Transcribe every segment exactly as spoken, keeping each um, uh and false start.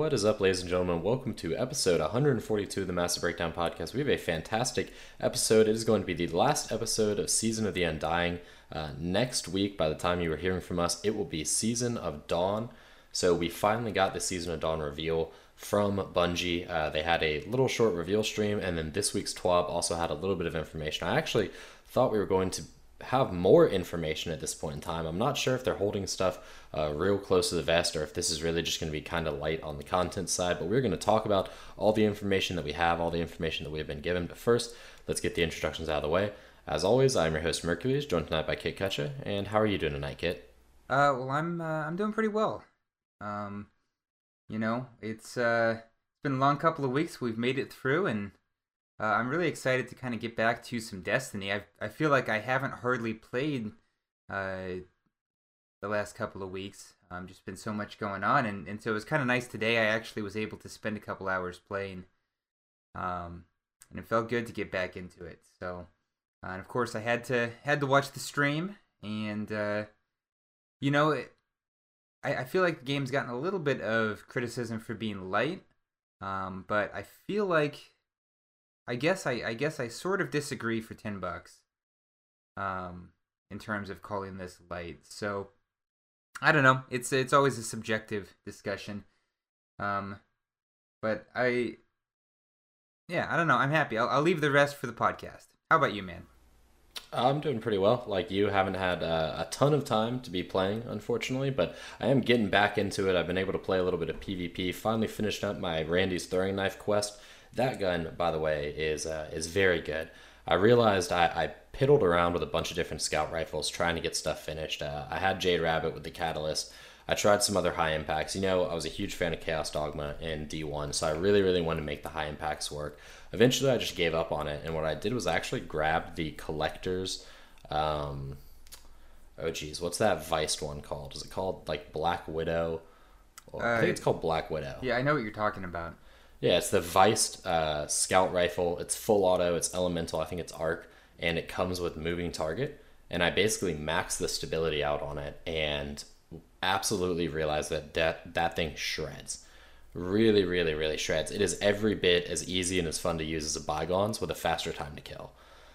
What is up, ladies and gentlemen? Welcome to episode one forty-two of the Massive Breakdown Podcast. We have a fantastic episode. It is going to be the last episode of Season of the Undying. Uh, next week, by the time you are hearing from us, it will be Season of Dawn. So we finally got the Season of Dawn reveal from Bungie. Uh, they had a little short reveal stream, and then this week's TWAB also had a little bit of information. I actually thought we were going to have more information at this point in time. I'm not sure if they're holding stuff uh, real close to the vest or if this is really just going to be kind of light on the content side, but we're going to talk about all the information that we have, all the information that we've been given. But first, let's get the introductions out of the way. As always, I'm your host Mercules, joined tonight by Kit Kutcha. And how are you doing tonight, Kit? Uh, well, I'm uh, I'm doing pretty well. Um, you know, it's uh, it's been a long couple of weeks. We've made it through, and Uh, I'm really excited to kind of get back to some Destiny. I I feel like I haven't hardly played uh, the last couple of weeks. Um, just been so much going on, and, and so it was kind of nice today. I actually was able to spend a couple hours playing, um, and it felt good to get back into it. So, uh, and of course, I had to had to watch the stream, and uh, you know, it, I I feel like the game's gotten a little bit of criticism for being light, um, but I feel like I guess I, I guess I sort of disagree for ten bucks, um, in terms of calling this light. So I don't know. It's it's always a subjective discussion, um, but I, yeah, I don't know. I'm happy. I'll I'll leave the rest for the podcast. How about you, man? I'm doing pretty well. Like you, haven't had uh, a ton of time to be playing, unfortunately, but I am getting back into it. I've been able to play a little bit of PvP. Finally finished up my Randy's throwing knife quest. That gun, by the way, is uh, is very good. I realized I, I piddled around with a bunch of different scout rifles trying to get stuff finished. Uh, I had Jade Rabbit with the Catalyst. I tried some other high impacts. You know, I was a huge fan of Chaos Dogma in D one, so I really, really wanted to make the high impacts work. Eventually, I just gave up on it, and what I did was I actually grabbed the Collector's... Um, oh, geez, what's that Viced one called? Is it called, like, Black Widow? Well, I think Uh, it's called Black Widow. Yeah, I know what you're talking about. Yeah, it's the Viced uh, scout rifle. It's full auto, it's elemental, I think it's arc, and it comes with moving target. And I basically maxed the stability out on it and absolutely realized that that, that thing shreds. Really, really, really shreds. It is every bit as easy and as fun to use as a Bygones with a faster time to kill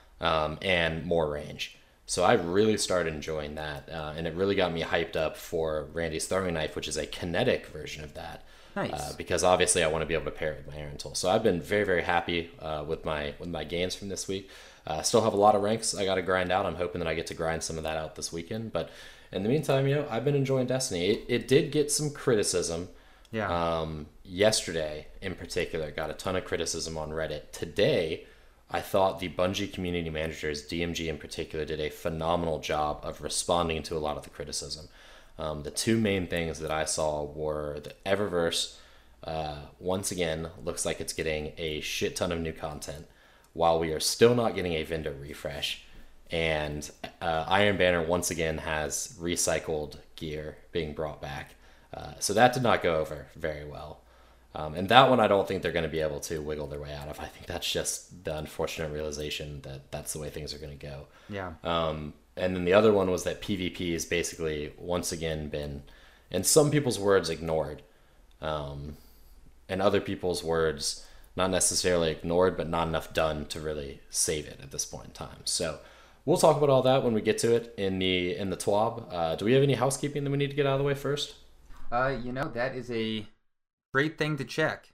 um, and more range. So I really started enjoying that, uh, and it really got me hyped up for Randy's throwing knife, which is a kinetic version of that. Nice. Uh, because obviously I want to be able to pair it with my Aaron tool. So I've been very, very happy uh, with my with my gains from this week. I uh, still have a lot of ranks I got to grind out. I'm hoping that I get to grind some of that out this weekend. But in the meantime, you know, I've been enjoying Destiny. It, it did get some criticism. Yeah. Um, yesterday, in particular, got a ton of criticism on Reddit. Today, I thought the Bungie community managers, D M G in particular, did a phenomenal job of responding to a lot of the criticism. Um, the two main things that I saw were the Eververse, uh, once again, looks like it's getting a shit ton of new content, while we are still not getting a vendor refresh. And uh, Iron Banner, once again, has recycled gear being brought back. Uh, so that did not go over very well. Um, and that one I don't think they're going to be able to wiggle their way out of. I think that's just the unfortunate realization that that's the way things are going to go. Yeah. Um, and then the other one was that PvP has basically, once again, been, in some people's words, ignored. Um, in other people's words, not necessarily ignored, but not enough done to really save it at this point in time. So we'll talk about all that when we get to it in the in the TWAB. Uh, do we have any housekeeping that we need to get out of the way first? Uh, you know, that is a great thing to check.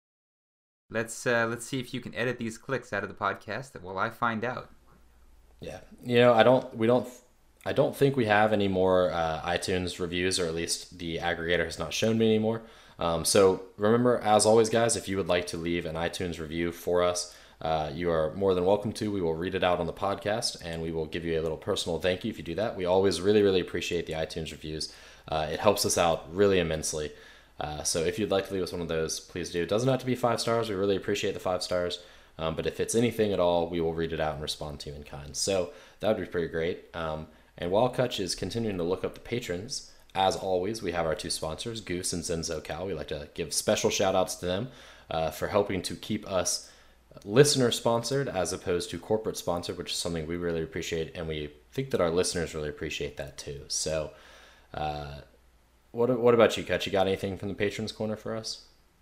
Let's uh, let's see if you can edit these clicks out of the podcast while I find out. Yeah, you know, I don't, we don't, I don't think we have any more uh, iTunes reviews, or at least the aggregator has not shown me anymore. Um, so remember, as always, guys, if you would like to leave an iTunes review for us, uh, you are more than welcome to. We will read it out on the podcast, and we will give you a little personal thank you if you do that. We always really, really appreciate the iTunes reviews. Uh, it helps us out really immensely. Uh, so if you'd like to leave us one of those, please do. It doesn't have to be five stars. We really appreciate the five stars. Um, but if it's anything at all, we will read it out and respond to you in kind. So that would be pretty great. Um, and while Kutch is continuing to look up the patrons, as always, we have our two sponsors, Goose and ZenZoCal. We like to give special shout outs to them uh, for helping to keep us listener sponsored as opposed to corporate sponsored, which is something we really appreciate. And we think that our listeners really appreciate that too. So uh, what what about you, Kutch? You got anything from the patrons corner for us?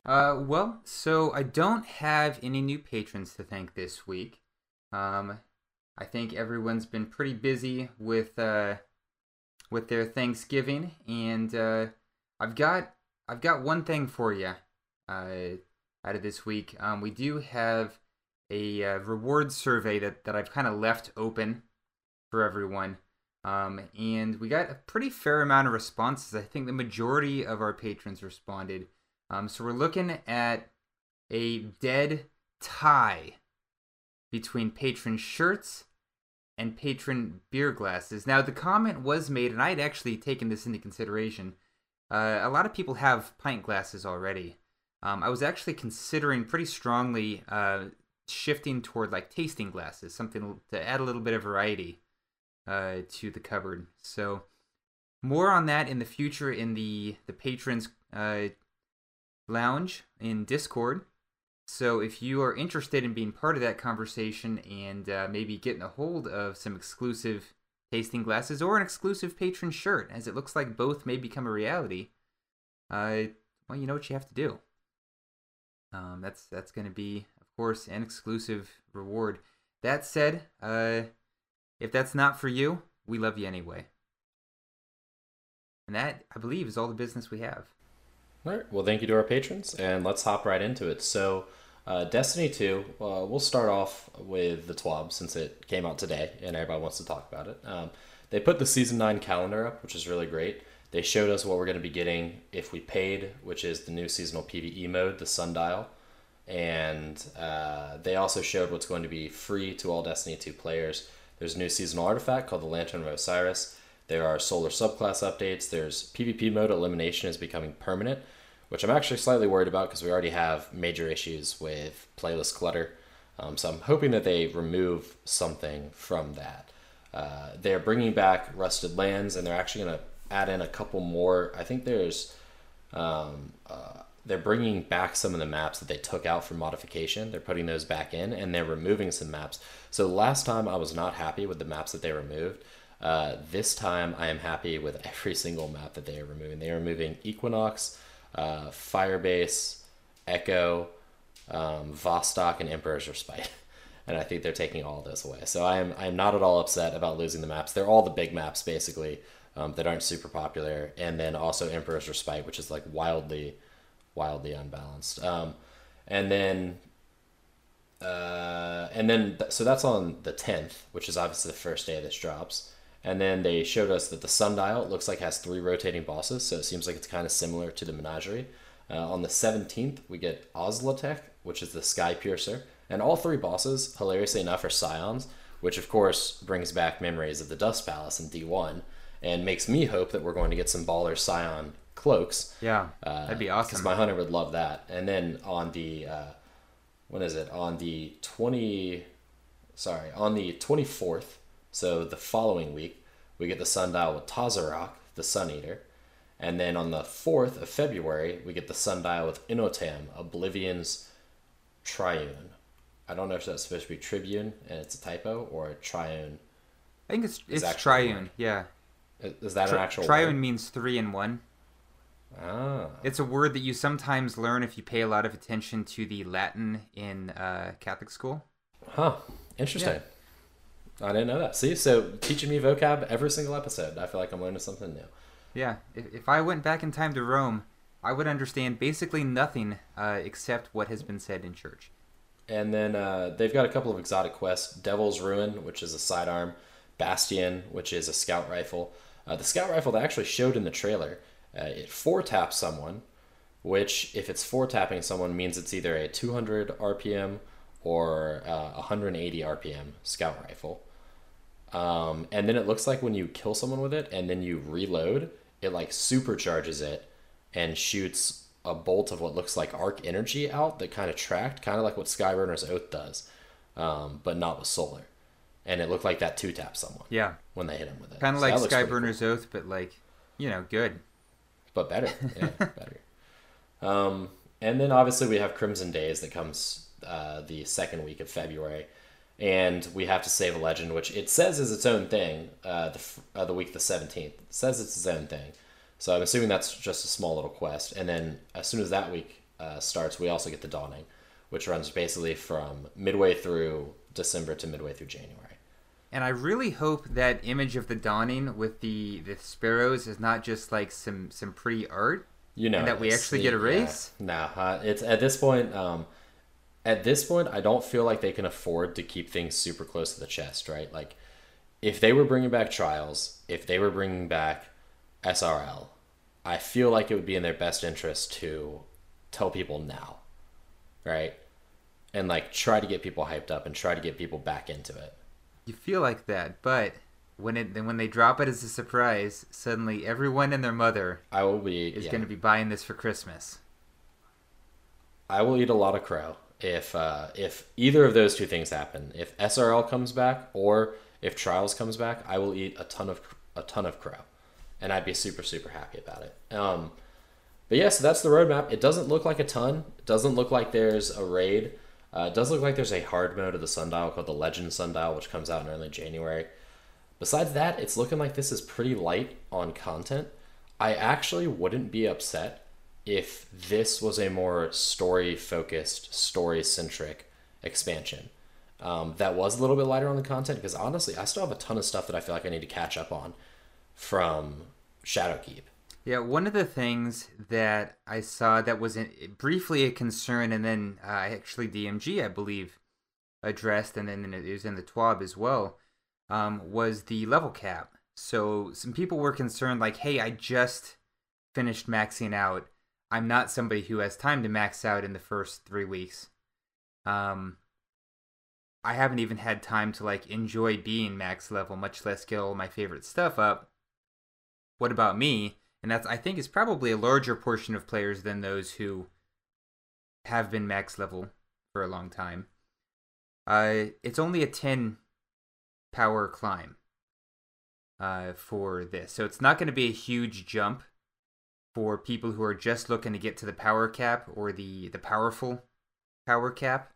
Uh, well, so I don't have any new patrons to thank this week. Um, I think everyone's been pretty busy with uh, with their Thanksgiving, and uh, I've got I've got one thing for you uh, out of this week. Um, we do have a uh, reward survey that, that I've kind of left open for everyone. Um, and we got a pretty fair amount of responses. I think the majority of our patrons responded. Um, so we're looking at a dead tie between patron shirts and patron beer glasses. Now, the comment was made, and I had actually taken this into consideration. Uh, a lot of people have pint glasses already. Um, I was actually considering pretty strongly uh, shifting toward like tasting glasses, something to add a little bit of variety uh, to the cupboard. So more on that in the future in the the patrons uh, lounge in Discord. So if you are interested in being part of that conversation and uh, maybe getting a hold of some exclusive tasting glasses or an exclusive patron shirt, as it looks like both may become a reality, uh, well, you know what you have to do. Um, that's that's going to be, of course, an exclusive reward. That said, uh, if that's not for you, we love you anyway. And that, I believe, is all the business we have. All right. Well, thank you to our patrons, and let's hop right into it. So, uh, Destiny two, uh, we'll start off with the T W A B since it came out today and everybody wants to talk about it. Um, they put the Season nine calendar up, which is really great. They showed us what we're going to be getting if we paid, which is the new seasonal PvE mode, the Sundial. And uh, they also showed what's going to be free to all Destiny two players. There's a new seasonal artifact called the Lantern of Osiris. There are solar subclass updates. There's PvP mode elimination is becoming permanent, which I'm actually slightly worried about because we already have major issues with playlist clutter. Um, so I'm hoping that they remove something from that. Uh, they're bringing back Rusted Lands, and they're actually going to add in a couple more. I think there's... Um, uh, they're bringing back some of the maps that they took out for modification. They're putting those back in, and they're removing some maps. So last time I was not happy with the maps that they removed. Uh, this time I am happy with every single map that they are removing. They are removing Equinox, uh, Firebase, Echo, um, Vostok, and Emperor's Respite. And I think they're taking all of those away. So I am I am not at all upset about losing the maps. They're all the big maps, basically, um, that aren't super popular. And then also Emperor's Respite, which is like wildly, wildly unbalanced. Um, and then... Uh, and then, th- so that's on the tenth, which is obviously the first day this drops. And then they showed us that the Sundial, it looks like, has three rotating bosses, so it seems like it's kind of similar to the Menagerie. Uh, on the seventeenth, we get Ozlatek, which is the Sky Piercer. And all three bosses, hilariously enough, are Scions, which of course brings back memories of the Dust Palace in D one, and makes me hope that we're going to get some baller Scion cloaks. Yeah, uh, that'd be awesome. Because my hunter would love that. And then on the... Uh, when is it? On the twenty... Sorry, on the twenty-fourth, so the following week, we get the Sundial with Tazarok, the Sun Eater. And then on the fourth of February, we get the Sundial with Inotam, Oblivion's Triune. I don't know if that's supposed to be Tribune, and it's a typo, or Triune. I think it's it's Triune, yeah. Is, is that Tri- an actual Triune word? means three in one. Ah. It's a word that you sometimes learn if you pay a lot of attention to the Latin in uh, Catholic school. Huh. Interesting. Yeah. I didn't know that. See, so teaching me vocab every single episode. I feel like I'm learning something new. Yeah. If, if I went back in time to Rome, I would understand basically nothing uh, except what has been said in church. And then uh, they've got a couple of exotic quests. Devil's Ruin, which is a sidearm. Bastion, which is a scout rifle. Uh, the scout rifle they actually showed in the trailer, uh, it four-taps someone, which, if it's four-tapping someone, means it's either a two hundred R P M or uh, one hundred eighty R P M scout rifle. Um, and then it looks like when you kill someone with it and then you reload, it like supercharges it and shoots a bolt of what looks like arc energy out that kind of tracked, kind of like what Skyburner's Oath does, um, but not with solar. And it looked like that two-tapped someone. Yeah. When they hit him with it. Kind of So like that looks pretty Skyburner's cool. Oath, but like, you know, good. But better. Yeah, better. Um, and then obviously we have Crimson Days that comes uh, the second week of February. And we have to save a legend, which it says is its own thing, uh, the, uh, the week of the seventeenth. It says it's its own thing. So I'm assuming that's just a small little quest. And then as soon as that week uh, starts, we also get the Dawning, which runs basically from midway through December to midway through January. And I really hope that image of the Dawning with the, the sparrows is not just like some, some pretty art. You know, and that we actually get a race. Yeah. No, uh, it's at this point. Um, at this point, I don't feel like they can afford to keep things super close to the chest, right? Like, if they were bringing back Trials, if they were bringing back S R L, I feel like it would be in their best interest to tell people now, right? And like try to get people hyped up and try to get people back into it. You feel like that, but when it when they drop it as a surprise, suddenly everyone and their mother I will be is yeah. going to be buying this for Christmas. I will eat a lot of crow if uh, if either of those two things happen. If S R L comes back or if Trials comes back, I will eat a ton of a ton of crow, and I'd be super super happy about it. Um, but yeah, so that's the roadmap. It doesn't look like a ton. It doesn't look like there's a raid. Uh, it does look like there's a hard mode of the Sundial called the Legend Sundial, which comes out in early January. Besides that, it's looking like this is pretty light on content. I actually wouldn't be upset if this was a more story-focused, story-centric expansion. Um, that was a little bit lighter on the content, because honestly, I still have a ton of stuff that I feel like I need to catch up on from Shadowkeep. Yeah, one of the things that I saw that was in, briefly a concern, and then uh, actually D M G, I believe, addressed, and then it was in the T W A B as well, um, was the level cap. So some people were concerned, like, hey, I just finished maxing out. I'm not somebody who has time to max out in the first three weeks. Um, I haven't even had time to, like, enjoy being max level, much less get all my favorite stuff up. What about me? And that's, I think, is probably a larger portion of players than those who have been max level for a long time. Uh, it's only a ten power climb uh, for this. So it's not going to be a huge jump for people who are just looking to get to the power cap or the, the powerful power cap.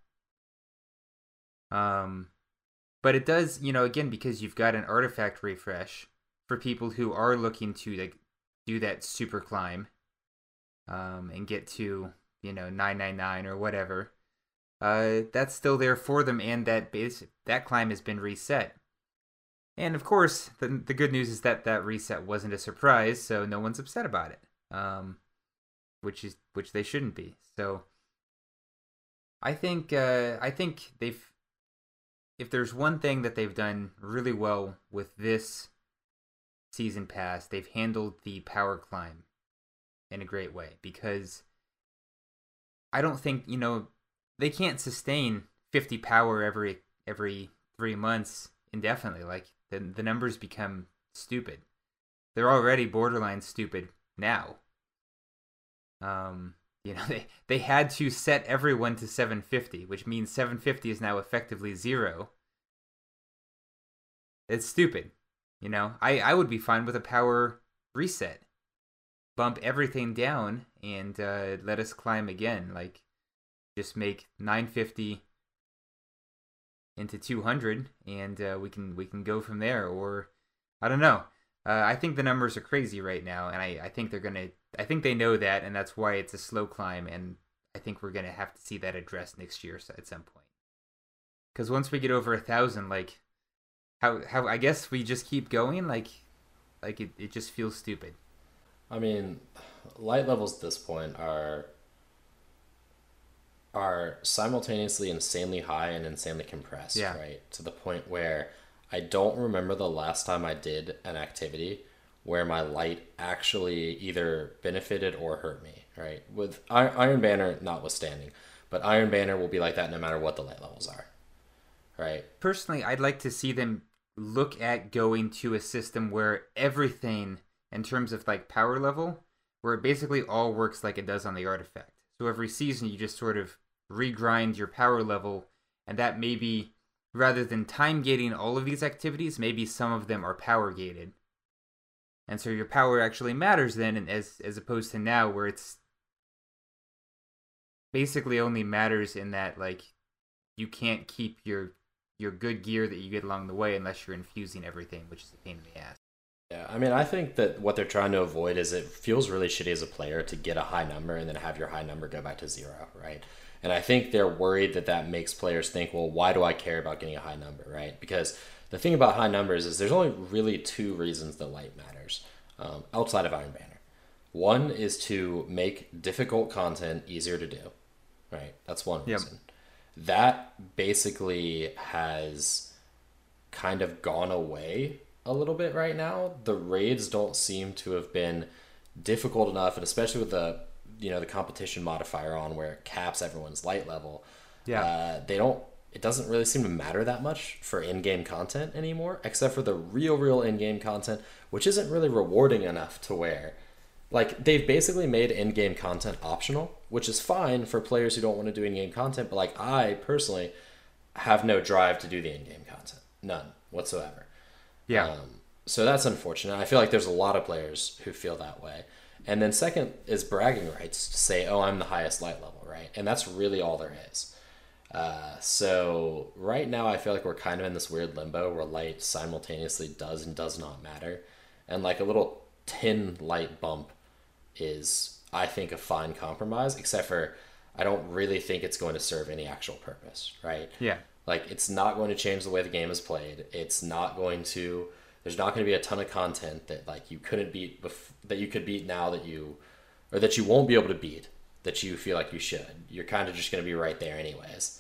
Um, but it does, you know, again, because you've got an artifact refresh for people who are looking to, like, do that super climb um, and get to, you know, nine ninety-nine or whatever. Uh, that's still there for them, and that base that climb has been reset. And of course, the the good news is that that reset wasn't a surprise, so no one's upset about it. Um, which is which they shouldn't be. So I think uh, I think they've if there's one thing that they've done really well with this season pass, they've handled the power climb in a great way, because I don't think, you know, they can't sustain fifty power every every three months indefinitely. Like, the the numbers become stupid. They're already borderline stupid now. Um, you know, they they had to set everyone to seven fifty, which means seven fifty is now effectively zero. It's stupid. You know, I, I would be fine with a power reset. Bump everything down and uh, let us climb again. Like, just make nine fifty into two hundred, and uh, we can we can go from there. Or, I don't know. Uh, I think the numbers are crazy right now, and I, I think they're gonna. I think they know that, and that's why it's a slow climb. And I think we're gonna have to see that addressed next year at some point. Because once we get over a thousand, like. How how I guess we just keep going, like like it, it just feels stupid. I mean, light levels at this point are are simultaneously insanely high and insanely compressed, yeah. right? To the point where I don't remember the last time I did an activity where my light actually either benefited or hurt me, right? With Iron Banner notwithstanding, but Iron Banner will be like that no matter what the light levels are, right? Personally, I'd like to see them look at going to a system where everything, in terms of like power level, where it basically all works like it does on the artifact. So every season you just sort of regrind your power level, and that maybe, rather than time gating all of these activities, maybe some of them are power gated. And so your power actually matters then, and as as opposed to now where it's basically only matters in that, like, you can't keep your your good gear that you get along the way unless you're infusing everything, which is a pain in the ass. Yeah, I mean, I think that what they're trying to avoid is it feels really shitty as a player to get a high number and then have your high number go back to zero, right? And I think they're worried that that makes players think, well, why do I care about getting a high number, right? Because the thing about high numbers is there's only really two reasons that light matters um, outside of Iron Banner. One is to make difficult content easier to do, right? That's one Yep. reason. That basically has kind of gone away a little bit right now. The raids don't seem to have been difficult enough, and especially with the you know the competition modifier on where it caps everyone's light level. Yeah. Uh, they don't. It doesn't really seem to matter that much for in-game content anymore, except for the real, real in-game content, which isn't really rewarding enough to where, like, they've basically made in-game content optional, which is fine for players who don't want to do in-game content. But like, I personally have no drive to do the in-game content, none whatsoever. Yeah. Um, so that's unfortunate. I feel like there's a lot of players who feel that way. And then second is bragging rights to say, oh, I'm the highest light level, right? And that's really all there is. Uh, so right now I feel like we're kind of in this weird limbo where light simultaneously does and does not matter. And like a little tin light bump is, I think, a fine compromise, except for I don't really think it's going to serve any actual purpose, right? Yeah. Like, it's not going to change the way the game is played. It's not going to, there's not going to be a ton of content that like you couldn't beat, bef- that you could beat now that you, or that you won't be able to beat that you feel like you should. You're kind of just going to be right there anyways.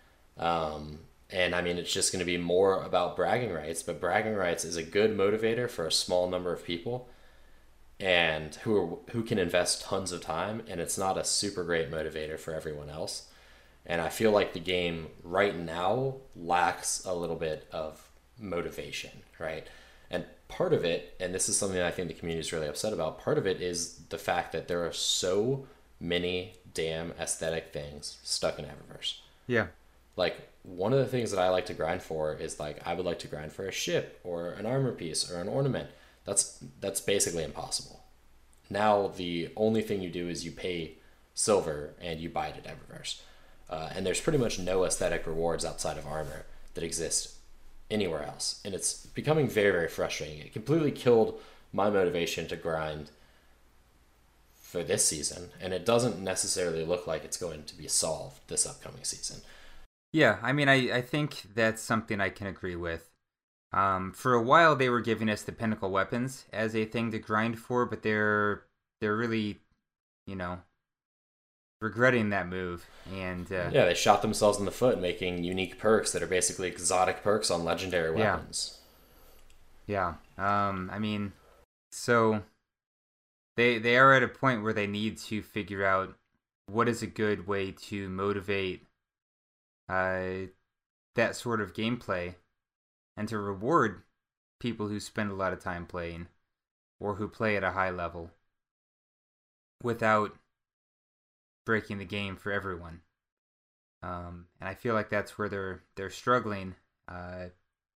Um, and I mean, it's just going to be more about bragging rights, but bragging rights is a good motivator for a small number of people and who are, who can invest tons of time, and it's not a super great motivator for everyone else. And I feel like the game right now lacks a little bit of motivation, right? And part of it, and this is something that I think the community is really upset about, part of it is the fact that there are so many damn aesthetic things stuck in Eververse. Yeah. Like, one of the things that I like to grind for is, like, I would like to grind for a ship or an armor piece or an ornament. That's that's basically impossible. Now the only thing you do is you pay silver and you buy it at Eververse. Uh, and there's pretty much no aesthetic rewards outside of armor that exist anywhere else. And it's becoming very, very frustrating. It completely killed my motivation to grind for this season. And it doesn't necessarily look like it's going to be solved this upcoming season. Yeah, I mean, I, I think that's something I can agree with. Um, for a while, they were giving us the pinnacle weapons as a thing to grind for, but they're they're really, you know, regretting that move. And uh, yeah, they shot themselves in the foot making unique perks that are basically exotic perks on legendary weapons. Yeah. yeah. Um, I mean, so they they are at a point where they need to figure out what is a good way to motivate uh, that sort of gameplay and to reward people who spend a lot of time playing or who play at a high level without breaking the game for everyone. Um, and I feel like that's where they're they're struggling. Uh,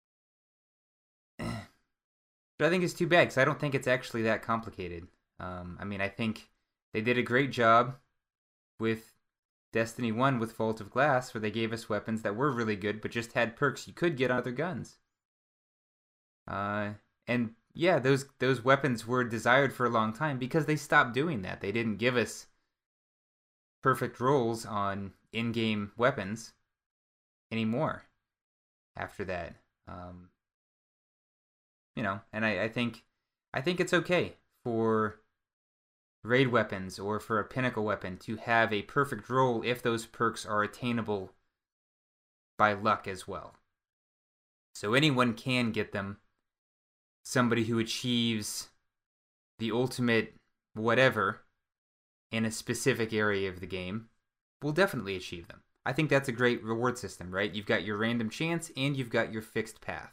but I think it's too bad because I don't think it's actually that complicated. Um, I mean, I think they did a great job with Destiny one with Vault of Glass, where they gave us weapons that were really good, but just had perks you could get on other guns. Uh, and yeah, those those weapons were desired for a long time because they stopped doing that. They didn't give us perfect rolls on in-game weapons anymore after that. Um, you know, and I, I think I think it's okay for raid weapons or for a pinnacle weapon to have a perfect roll if those perks are attainable by luck as well. So anyone can get them. Somebody who achieves the ultimate whatever in a specific area of the game will definitely achieve them. I think that's a great reward system, right? You've got your random chance and you've got your fixed path.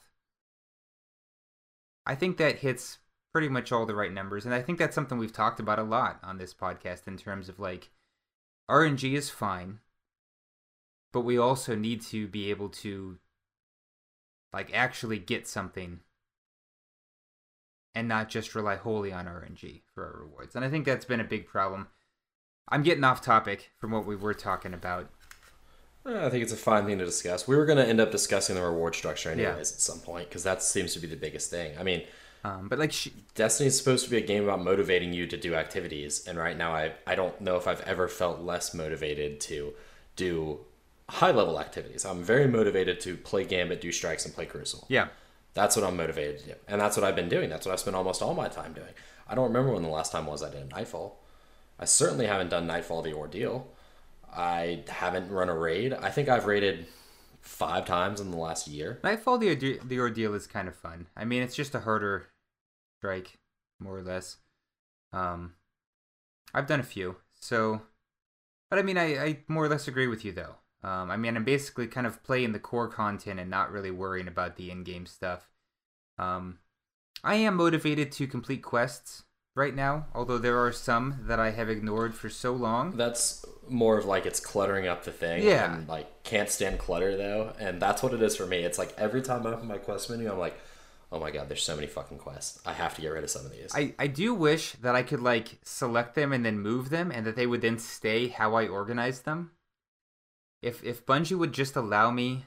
I think that hits pretty much all the right numbers, and I think that's something we've talked about a lot on this podcast in terms of, like, R N G is fine, but we also need to be able to, like, actually get something and not just rely wholly on R N G for our rewards. And I think that's been a big problem. I'm getting off topic from what we were talking about. I think it's a fine thing to discuss. We were going to end up discussing the reward structure anyways yeah. at some point, because that seems to be the biggest thing. I mean, Um, but like, sh- Destiny is supposed to be a game about motivating you to do activities, and right now I I don't know if I've ever felt less motivated to do high level activities. I'm very motivated to play Gambit, do strikes, and play Crucible. yeah, That's what I'm motivated to do, and that's what I've been doing. That's what I've spent almost all my time doing. I don't remember when the last time was I did Nightfall. I certainly haven't done Nightfall the Ordeal. I haven't run a raid. I think I've raided five times in the last year. Nightfall the Orde- the ordeal is kind of fun. I mean, it's just a harder strike, more or less. Um, I've done a few, so, but I mean, I, I more or less agree with you though. Um, I mean, I'm basically kind of playing the core content and not really worrying about the in-game stuff. Um, I am motivated to complete quests right now, although there are some that I have ignored for so long. That's more of like it's cluttering up the thing. Yeah. And like can't stand clutter though. And that's what it is for me. It's like every time I open my quest menu, I'm like, oh my god, there's so many fucking quests. I have to get rid of some of these. I, I do wish that I could like select them and then move them and that they would then stay how I organized them. If if Bungie would just allow me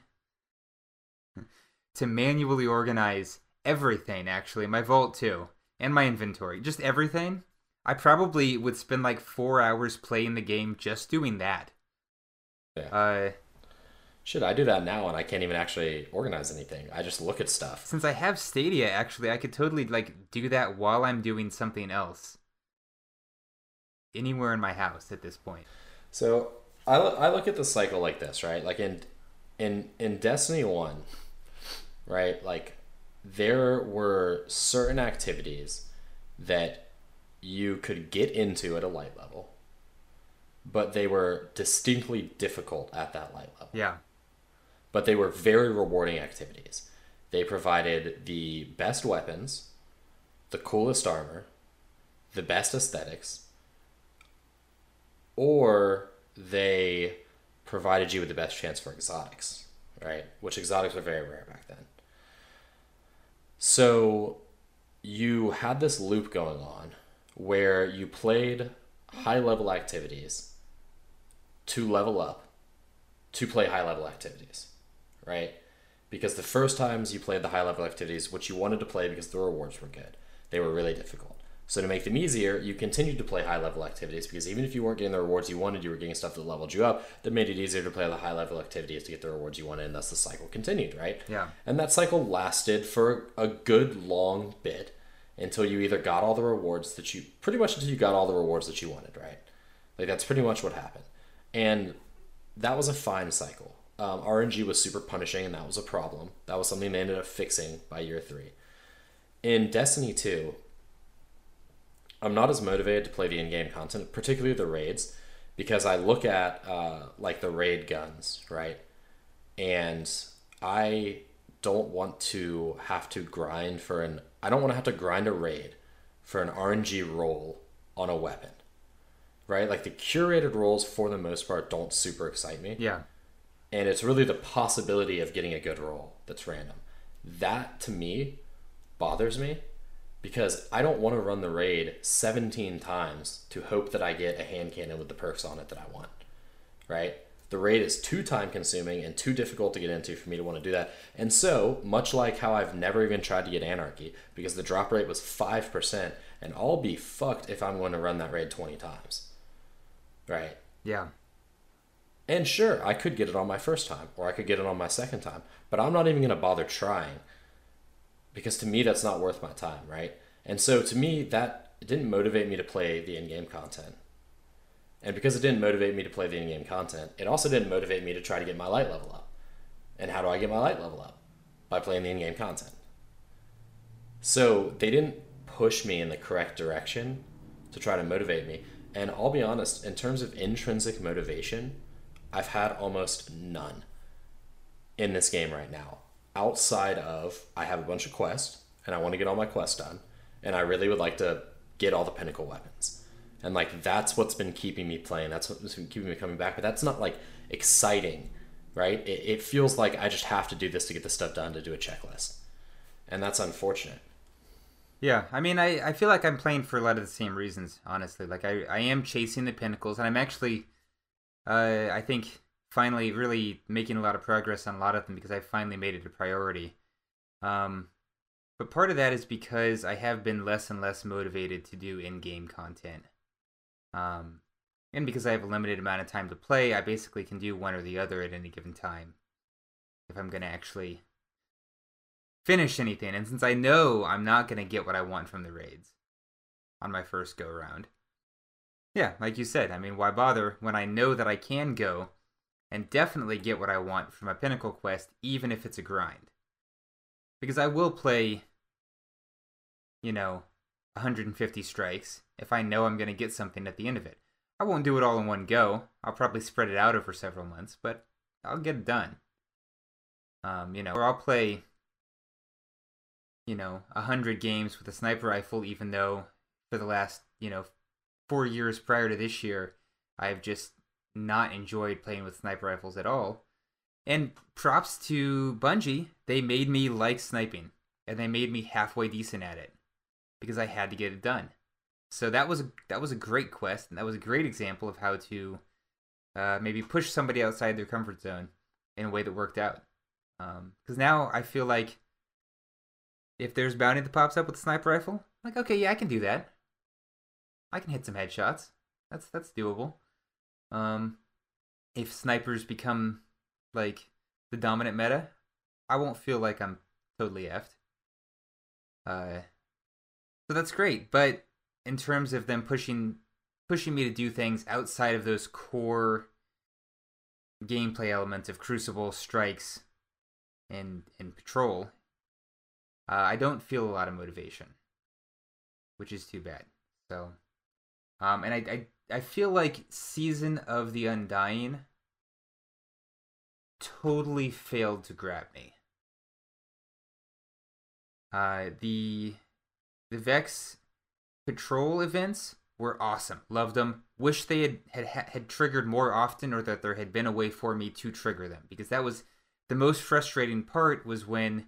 to manually organize everything, actually, my vault too, and my inventory, just everything, I probably would spend like four hours playing the game just doing that. Yeah. Uh, Shit, I do that now and I can't even actually organize anything. I just look at stuff. since I have Stadia, actually, I could totally like do that while I'm doing something else. Anywhere in my house at this point. So I, lo- I look at the cycle like this, right? Like in in in Destiny one, right? Like there were certain activities that you could get into at a light level, but they were distinctly difficult at that light level. Yeah. But they were very rewarding activities. They provided the best weapons, the coolest armor, the best aesthetics, or they provided you with the best chance for exotics, right? Which exotics were very rare back then. So you had this loop going on where you played high level activities to level up to play high level activities, right? Because the first times you played the high level activities, which you wanted to play because the rewards were good, they were really difficult. So to make them easier, you continued to play high level activities because even if you weren't getting the rewards you wanted, you were getting stuff that leveled you up that made it easier to play the high level activities to get the rewards you wanted, and thus the cycle continued, right? Yeah. And that cycle lasted for a good long bit until you either got all the rewards that you, pretty much until you got all the rewards that you wanted, right? Like that's pretty much what happened. And that was a fine cycle. Um, R N G was super punishing, and that was a problem. That was something they ended up fixing by year three. In Destiny two, I'm not as motivated to play the in-game content, particularly the raids, because I look at uh, like the raid guns, right? And I don't want to have to grind for an I don't want to have to grind a raid for an R N G roll on a weapon, right? Like the curated rolls for the most part don't super excite me. Yeah. And it's really the possibility of getting a good roll that's random. That to me bothers me because I don't want to run the raid seventeen times to hope that I get a hand cannon with the perks on it that I want, right? The raid is too time consuming and too difficult to get into for me to want to do that. And so, much like how I've never even tried to get Anarchy because the drop rate was five percent, and I'll be fucked if I'm going to run that raid twenty times, right? Yeah. And sure, I could get it on my first time, or I could get it on my second time, but I'm not even going to bother trying because to me, that's not worth my time, right? And so to me, that it didn't motivate me to play the in-game content. And because it didn't motivate me to play the in-game content, it also didn't motivate me to try to get my light level up. And how do I get my light level up? By playing the in-game content. So they didn't push me in the correct direction to try to motivate me. And I'll be honest, in terms of intrinsic motivation, I've had almost none in this game right now. Outside of, I have a bunch of quests, and I want to get all my quests done, and I really would like to get all the pinnacle weapons. And, like, that's what's been keeping me playing. That's what's been keeping me coming back. But that's not, like, exciting, right? It, it feels like I just have to do this to get the stuff done to do a checklist. And that's unfortunate. Yeah, I mean, I, I feel like I'm playing for a lot of the same reasons, honestly. Like, I, I am chasing the pinnacles, and I'm actually, uh, I think, finally really making a lot of progress on a lot of them because I finally made it a priority. Um, But part of that is because I have been less and less motivated to do in-game content. Um, and because I have a limited amount of time to play, I basically can do one or the other at any given time. If I'm going to actually finish anything. And since I know I'm not going to get what I want from the raids on my first go-around. Yeah, like you said, I mean, why bother when I know that I can go and definitely get what I want from a Pinnacle quest, even if it's a grind. Because I will play, you know, one hundred fifty strikes if I know I'm going to get something at the end of it. I won't do it all in one go. I'll probably spread it out over several months, but I'll get it done. Um, you know, or I'll play, you know, one hundred games with a sniper rifle, even though for the last, you know, four years prior to this year, I've just not enjoyed playing with sniper rifles at all. And props to Bungie, they made me like sniping, and they made me halfway decent at it because I had to get it done. So that was a, that was a great quest, and that was a great example of how to uh, maybe push somebody outside their comfort zone in a way that worked out. Because um, now I feel like if there's bounty that pops up with a sniper rifle, I'm like, okay, yeah, I can do that. I can hit some headshots. That's that's doable. Um, if snipers become like the dominant meta, I won't feel like I'm totally effed. Uh, so that's great. But in terms of them pushing pushing me to do things outside of those core gameplay elements of Crucible, Strikes, and and Patrol, uh, I don't feel a lot of motivation, which is too bad. So, um, and I, I I feel like Season of the Undying totally failed to grab me. Uh, the the Vex Patrol events were awesome. Loved them. Wish they had, had had triggered more often, or that there had been a way for me to trigger them, because that was the most frustrating part, was when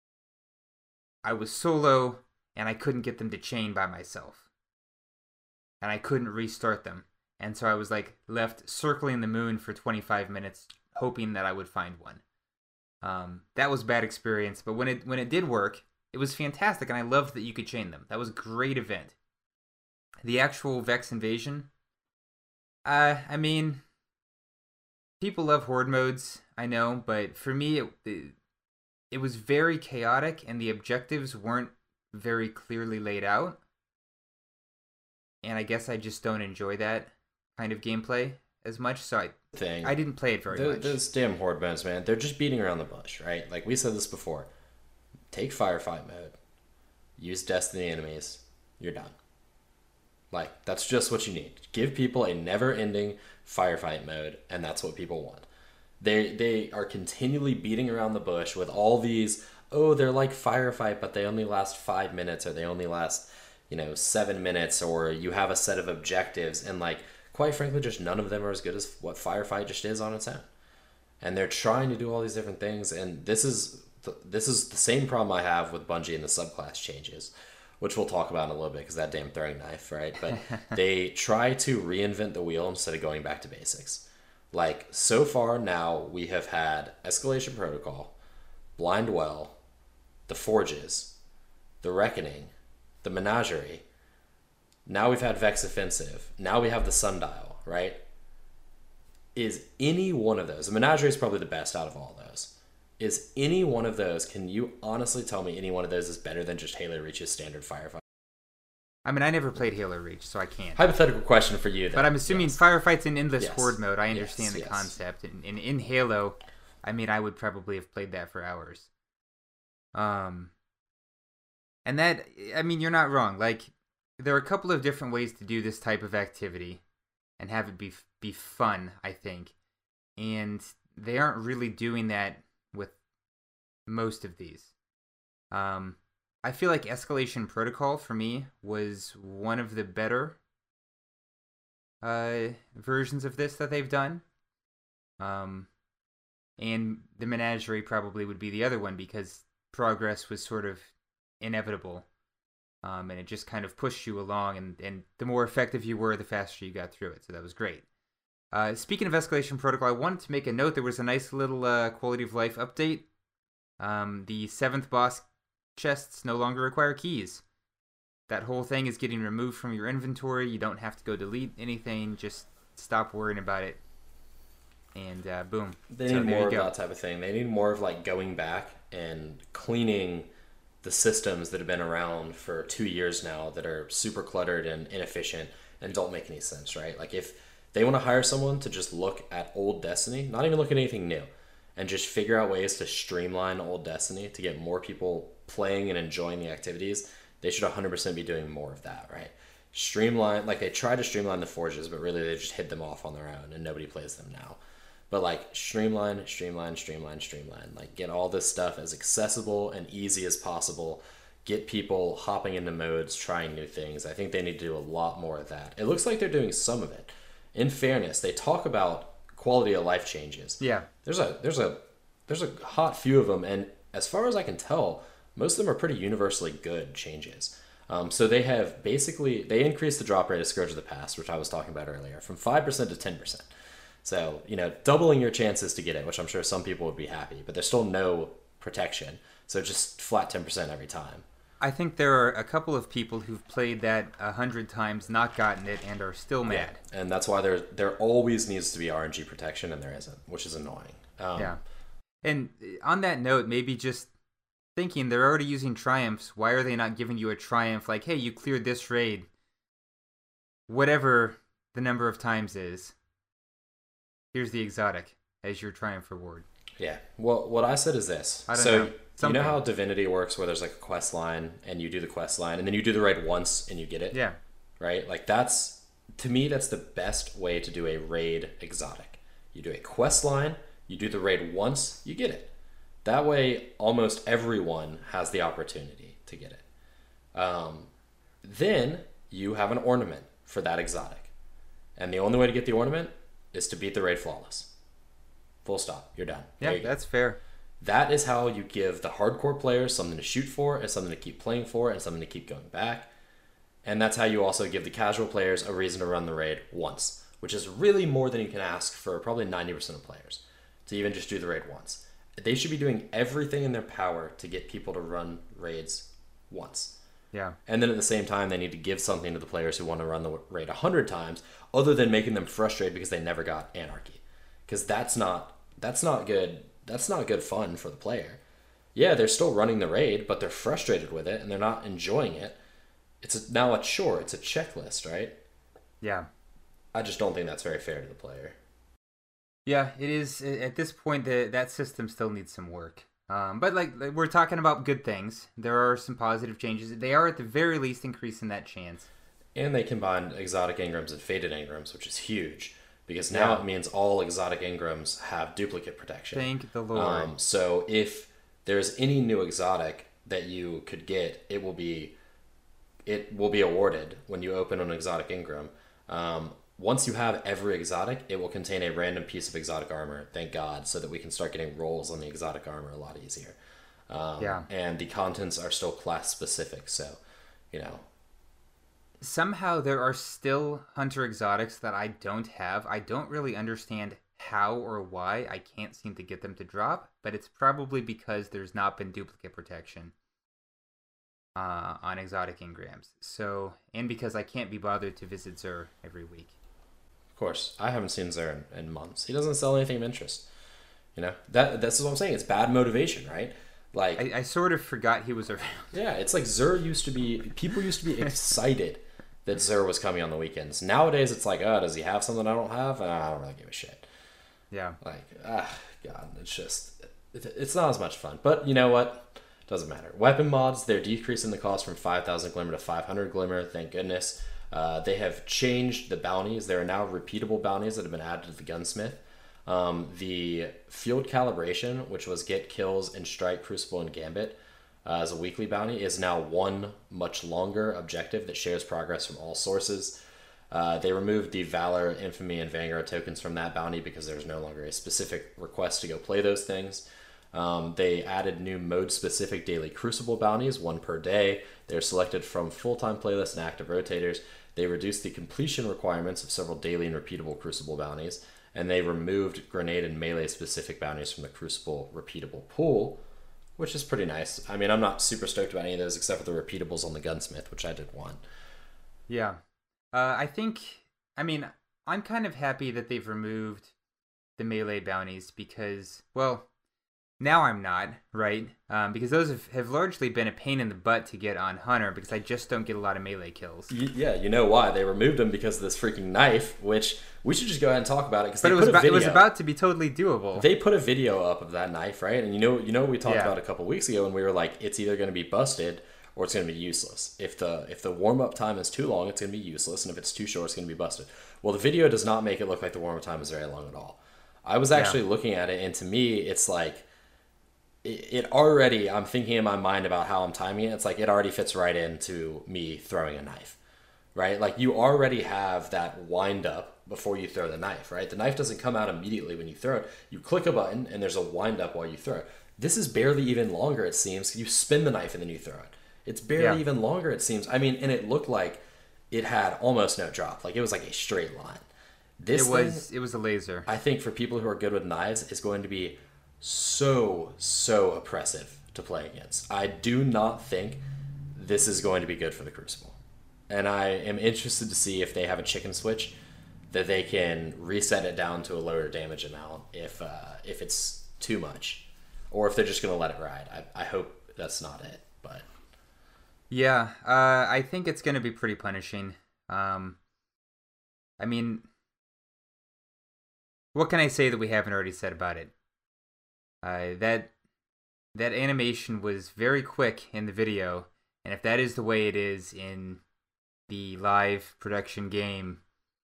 I was solo and I couldn't get them to chain by myself. And I couldn't restart them. And so I was like left circling the moon for twenty-five minutes hoping that I would find one. Um, that was a bad experience, but when it when it did work, it was fantastic, and I loved that you could chain them. That was a great event. The actual Vex invasion, uh, I mean, people love horde modes, I know, but for me, it, it, it was very chaotic, and the objectives weren't very clearly laid out. And I guess I just don't enjoy that kind of gameplay as much, so I, Thing. I didn't play it very those, much. Those damn horde modes, man, they're just beating around the bush, right? Like we said this before. Take firefight mode, use Destiny enemies, you're done. Like, that's just what you need. Give people a never-ending firefight mode, and that's what people want. They they are continually beating around the bush with all these, oh, they're like firefight, but they only last five minutes, or they only last, you know, seven minutes, or you have a set of objectives, and like, quite frankly, just none of them are as good as what firefight just is on its own. And they're trying to do all these different things, and this is this is the same problem I have with Bungie and the subclass changes, which we'll talk about in a little bit, because that damn throwing knife, right? But they try to reinvent the wheel instead of going back to basics. Like, so far now, we have had Escalation Protocol, Blind Well, the Forges, the Reckoning, the Menagerie. Now we've had Vex Offensive. Now we have the Sundial, right? Is any one of those, the Menagerie is probably the best out of all those. Is any one of those, can you honestly tell me any one of those is better than just Halo Reach's standard firefight? I mean, I never played Halo Reach, so I can't. Hypothetical question for you, then. But I'm assuming yes. Firefights in Endless yes. Horde mode, I understand yes, the yes. concept. And in, in Halo, I mean, I would probably have played that for hours. Um, And that, I mean, you're not wrong. Like, there are a couple of different ways to do this type of activity and have it be be fun, I think. And they aren't really doing that with most of these. Um, I feel like Escalation Protocol, for me, was one of the better uh, versions of this that they've done. Um, and the Menagerie probably would be the other one, because progress was sort of inevitable. Um, and it just kind of pushed you along, and, and the more effective you were, the faster you got through it. So that was great. Uh, speaking of Escalation Protocol, I wanted to make a note. There was a nice little uh, quality of life update. Um, the seventh boss chests no longer require keys. That whole thing is getting removed from your inventory. You don't have to go delete anything. Just stop worrying about it. And uh, boom. They So need there more you of go. that type of thing. They need more of like going back and cleaning the systems that have been around for two years now that are super cluttered and inefficient and don't make any sense, right? Like if they want to hire someone to just look at old Destiny, not even look at anything new, and just figure out ways to streamline old Destiny to get more people playing and enjoying the activities, they should one hundred percent be doing more of that, right? Streamline, like they try to streamline the forges, but really they just hit them off on their own and nobody plays them now. But like streamline, streamline, streamline, streamline. Like get all this stuff as accessible and easy as possible. Get people hopping into modes, trying new things. I think they need to do a lot more of that. It looks like they're doing some of it. In fairness, they talk about quality of life changes. Yeah. There's a there's a there's a hot few of them, and as far as I can tell, most of them are pretty universally good changes. Um, so they have basically they increased the drop rate of Scourge of the Past, which I was talking about earlier, from five percent to ten percent. So, you know, doubling your chances to get it, which I'm sure some people would be happy, but there's still no protection. So just flat ten percent every time. I think there are a couple of people who've played that a hundred times, not gotten it, and are still mad. Yeah. And that's why there there always needs to be R N G protection, and there isn't, which is annoying. Um, Yeah. And on that note, maybe just thinking they're already using triumphs. Why are they not giving you a triumph like, hey, you cleared this raid, whatever the number of times is. Here's the exotic as your triumph reward. Yeah. Well, what I said is this. I don't so know. you Something. know how Divinity works, where there's like a quest line, and you do the quest line, and then you do the raid once, and you get it. Yeah. Right. Like that's to me, that's the best way to do a raid exotic. You do a quest line, you do the raid once, you get it. That way, almost everyone has the opportunity to get it. Um, then you have an ornament for that exotic, and the only way to get the ornament is to beat the raid flawless. Full stop. You're done. Yeah, There you go. that's fair. That is how you give the hardcore players something to shoot for and something to keep playing for and something to keep going back. And that's how you also give the casual players a reason to run the raid once, which is really more than you can ask for probably ninety percent of players, to even just do the raid once. They should be doing everything in their power to get people to run raids once. Yeah. And then at the same time, they need to give something to the players who want to run the raid a hundred times, other than making them frustrated because they never got Anarchy. Because that's not that's not good. That's not good fun for the player. Yeah, they're still running the raid, but they're frustrated with it and they're not enjoying it. It's a, now a chore. It's a checklist, right? Yeah. I just don't think that's very fair to the player. Yeah, it is. At this point, the, that system still needs some work. Um, but like like, we're talking about good things. There are some positive changes. They are at the very least increasing that chance. And they combined exotic engrams and faded engrams, which is huge. Because now Yeah. it means all exotic engrams have duplicate protection. Thank the Lord. Um, so if there's any new exotic that you could get, it will be it will be awarded when you open an exotic engram. Um, once you have every exotic, it will contain a random piece of exotic armor. Thank God, so that we can start getting rolls on the exotic armor a lot easier. Um, Yeah. And the contents are still class specific, so you know. Somehow there are still hunter exotics that I don't have. I don't really understand how or why I can't seem to get them to drop, but it's probably because there's not been duplicate protection uh, on exotic engrams. So, and because I can't be bothered to visit Zur every week. Of course, I haven't seen Zur in, in months. He doesn't sell anything of interest. You know, that that's what I'm saying. It's bad motivation, right? Like, I, I sort of forgot he was around. yeah, it's like Zur used to be. People used to be excited that Zur was coming on the weekends. Nowadays, it's like, oh, does he have something I don't have? Uh, I don't really give a shit. Yeah. Like, ah, God, it's just, it, it's not as much fun. But you know what? Doesn't matter. Weapon mods, they're decreasing the cost from five thousand glimmer to five hundred glimmer. Thank goodness. Uh, they have changed the bounties. There are now repeatable bounties that have been added to the gunsmith. Um, the field calibration, which was get kills in Strike, Crucible, and Gambit, uh, as a weekly bounty, is now one much longer objective that shares progress from all sources. Uh, they removed the Valor, Infamy, and Vanguard tokens from that bounty because there's no longer a specific request to go play those things. Um, they added new mode-specific daily Crucible bounties, one per day. They're selected from full-time playlists and active rotators. They reduced the completion requirements of several daily and repeatable Crucible bounties, and they removed grenade and melee-specific bounties from the Crucible repeatable pool, which is pretty nice. I mean, I'm not super stoked about any of those except for the repeatables on the gunsmith, which I did want. Yeah. Uh, I think, I mean, I'm kind of happy that they've removed the melee bounties because, well, now I'm not, right? Um, because those have, have largely been a pain in the butt to get on Hunter because I just don't get a lot of melee kills. Y- yeah, you know why? They removed them because of this freaking knife, which we should just go ahead and talk about it. Cause but they it was, put a about, it video, was about to be totally doable. They put a video up of that knife, right? And you know, you know, what we talked Yeah. about a couple weeks ago, and we were like, it's either going to be busted or it's going to be useless. If the if the warm up time is too long, it's going to be useless, and if it's too short, it's going to be busted. Well, the video does not make it look like the warm up time is very long at all. I was actually Yeah. looking at it, and to me, it's like it, it already. I'm thinking in my mind about how I'm timing it. It's like it already fits right into me throwing a knife, right? Like you already have that wind up before you throw the knife, right? The knife doesn't come out immediately when you throw it. You click a button, and there's a wind up while you throw it. This is barely even longer, it seems. You spin the knife and then you throw it. It's barely Yeah. even longer, it seems. I mean, and it looked like it had almost no drop. Like it was like a straight line. This It was thing, it was a laser. I think, for people who are good with knives, is going to be so so oppressive to play against. I do not think this is going to be good for the Crucible, and I am interested to see if they have a chicken switch that they can reset it down to a lower damage amount if uh, if it's too much, or if they're just going to let it ride. I, I hope that's not it, but Yeah, uh, I think it's going to be pretty punishing. Um, I mean, what can I say that we haven't already said about it? Uh, that that animation was very quick in the video, and if that is the way it is in the live production game,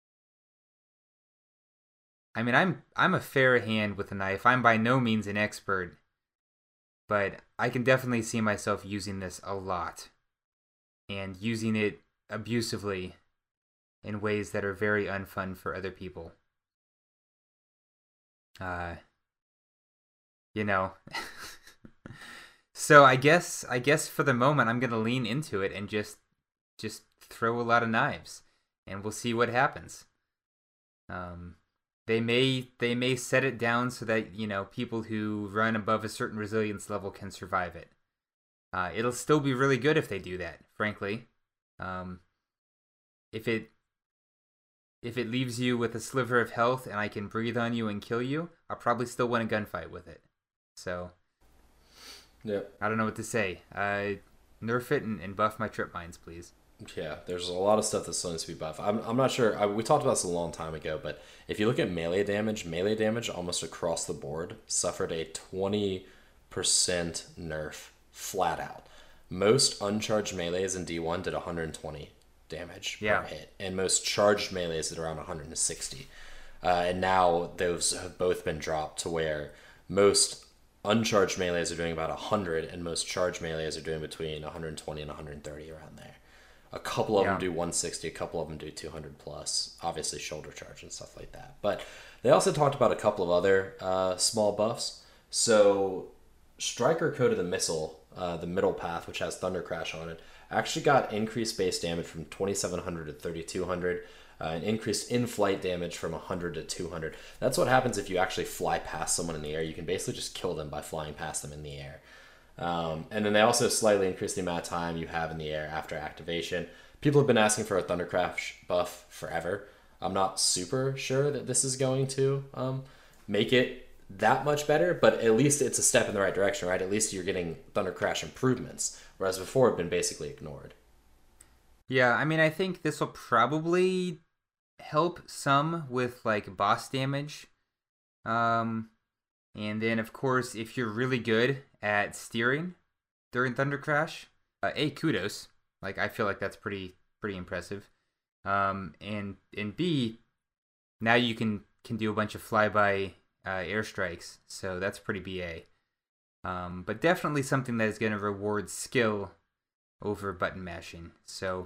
I mean, I'm I'm a fair hand with a knife. I'm by no means an expert, but I can definitely see myself using this a lot. And using it abusively in ways that are very unfun for other people. Uh, you know. So I guess I guess for the moment I'm gonna lean into it and just just throw a lot of knives, and we'll see what happens. Um, they may they may set it down so that you know people who run above a certain resilience level can survive it. Uh, it'll still be really good if they do that, frankly. Um, if it if it leaves you with a sliver of health and I can breathe on you and kill you, I'll probably still win a gunfight with it. So, yep. I don't know what to say. Uh, nerf it and, and buff my trip mines, please. Yeah, there's a lot of stuff that still needs to be buffed. I'm, I'm not sure. I, we talked about this a long time ago, but if you look at melee damage, melee damage almost across the board suffered a twenty percent nerf flat out. Most uncharged melees in D one did one hundred twenty damage Yeah. per hit, and most charged melees did around one hundred sixty. Uh, and now those have both been dropped to where most uncharged melees are doing about one hundred, and most charged melees are doing between one hundred twenty and one hundred thirty, around there. A couple of Yeah. them do one hundred sixty, a couple of them do two hundred plus, obviously shoulder charge and stuff like that. But they also talked about a couple of other uh, small buffs. So Striker Code of the Missile, uh, the middle path, which has Thunder Crash on it, actually got increased base damage from twenty-seven hundred to thirty-two hundred, uh, and increased in-flight damage from one hundred to two hundred. That's what happens if you actually fly past someone in the air. You can basically just kill them by flying past them in the air. Um, and then they also slightly increased the amount of time you have in the air after activation. People have been asking for a Thunder Crash buff forever. I'm not super sure that this is going to um, make it that much better, but at least it's a step in the right direction, right? At least you're getting Thunder Crash improvements, whereas before it had been basically ignored. Yeah, I mean, I think this will probably help some with like boss damage. Um, and then of course, if you're really good at steering during Thunder Crash, uh, A, kudos. Like I feel like that's pretty pretty impressive. Um, and and B, now you can can do a bunch of flyby uh, airstrikes, so that's pretty B A. Um, but definitely something that is going to reward skill over button mashing. So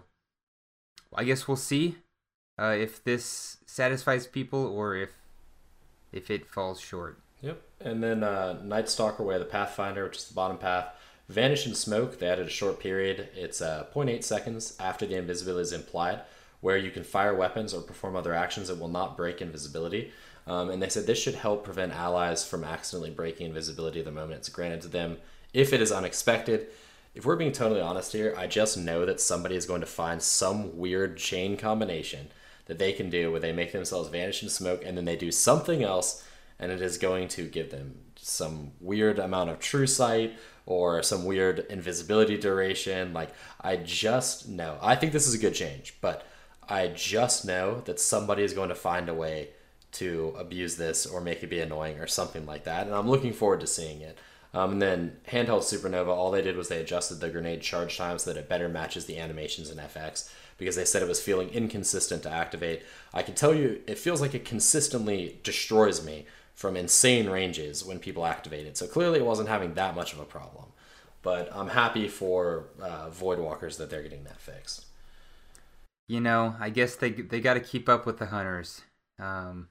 I guess we'll see uh, if this satisfies people or if if it falls short. Yep. And then uh, Night Stalker Way of the Pathfinder, which is the bottom path. Vanish in Smoke, they added a short period. It's uh, zero point eight seconds after the invisibility is implied, where you can fire weapons or perform other actions that will not break invisibility. Um, and they said this should help prevent allies from accidentally breaking invisibility the moment it's granted to them if it is unexpected. If we're being totally honest here, I just know that somebody is going to find some weird chain combination that they can do where they make themselves vanish in smoke and then they do something else, and it is going to give them some weird amount of true sight or some weird invisibility duration. Like, I just know. I think this is a good change, but I just know that somebody is going to find a way to abuse this or make it be annoying or something like that, and I'm looking forward to seeing it. Um, and then Handheld Supernova, all they did was they adjusted the grenade charge time so that it better matches the animations in F X, because they said it was feeling inconsistent to activate. I can tell you, it feels like it consistently destroys me from insane ranges when people activate it. So clearly it wasn't having that much of a problem. But I'm happy for uh, Voidwalkers that they're getting that fixed. You know, I guess they they got to keep up with the hunters. Um,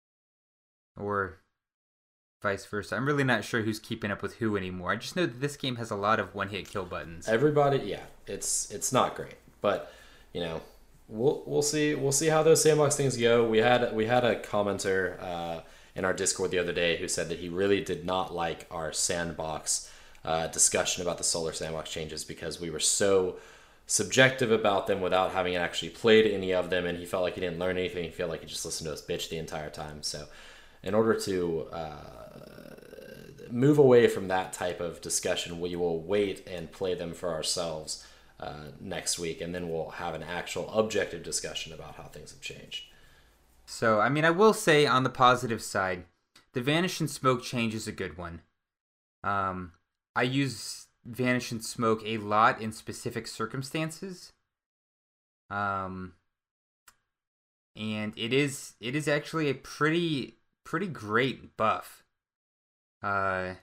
or vice versa. I'm really not sure who's keeping up with who anymore. I just know that this game has a lot of one-hit kill buttons. Everybody, yeah, it's it's not great, but you know, we'll we'll see we'll see how those sandbox things go. We had we had a commenter uh, in our Discord the other day who said that he really did not like our sandbox uh, discussion about the Solar Sandbox changes because we were so subjective about them without having actually played any of them, and he felt like he didn't learn anything. He felt like he just listened to us bitch the entire time. So in order to uh, move away from that type of discussion, we will wait and play them for ourselves uh, next week, and then we'll have an actual objective discussion about how things have changed. So, I mean, I will say on the positive side, the Vanish and Smoke change is a good one. Um, I use Vanish and Smoke a lot in specific circumstances. Um, and it is it is actually a pretty pretty great buff. Uh,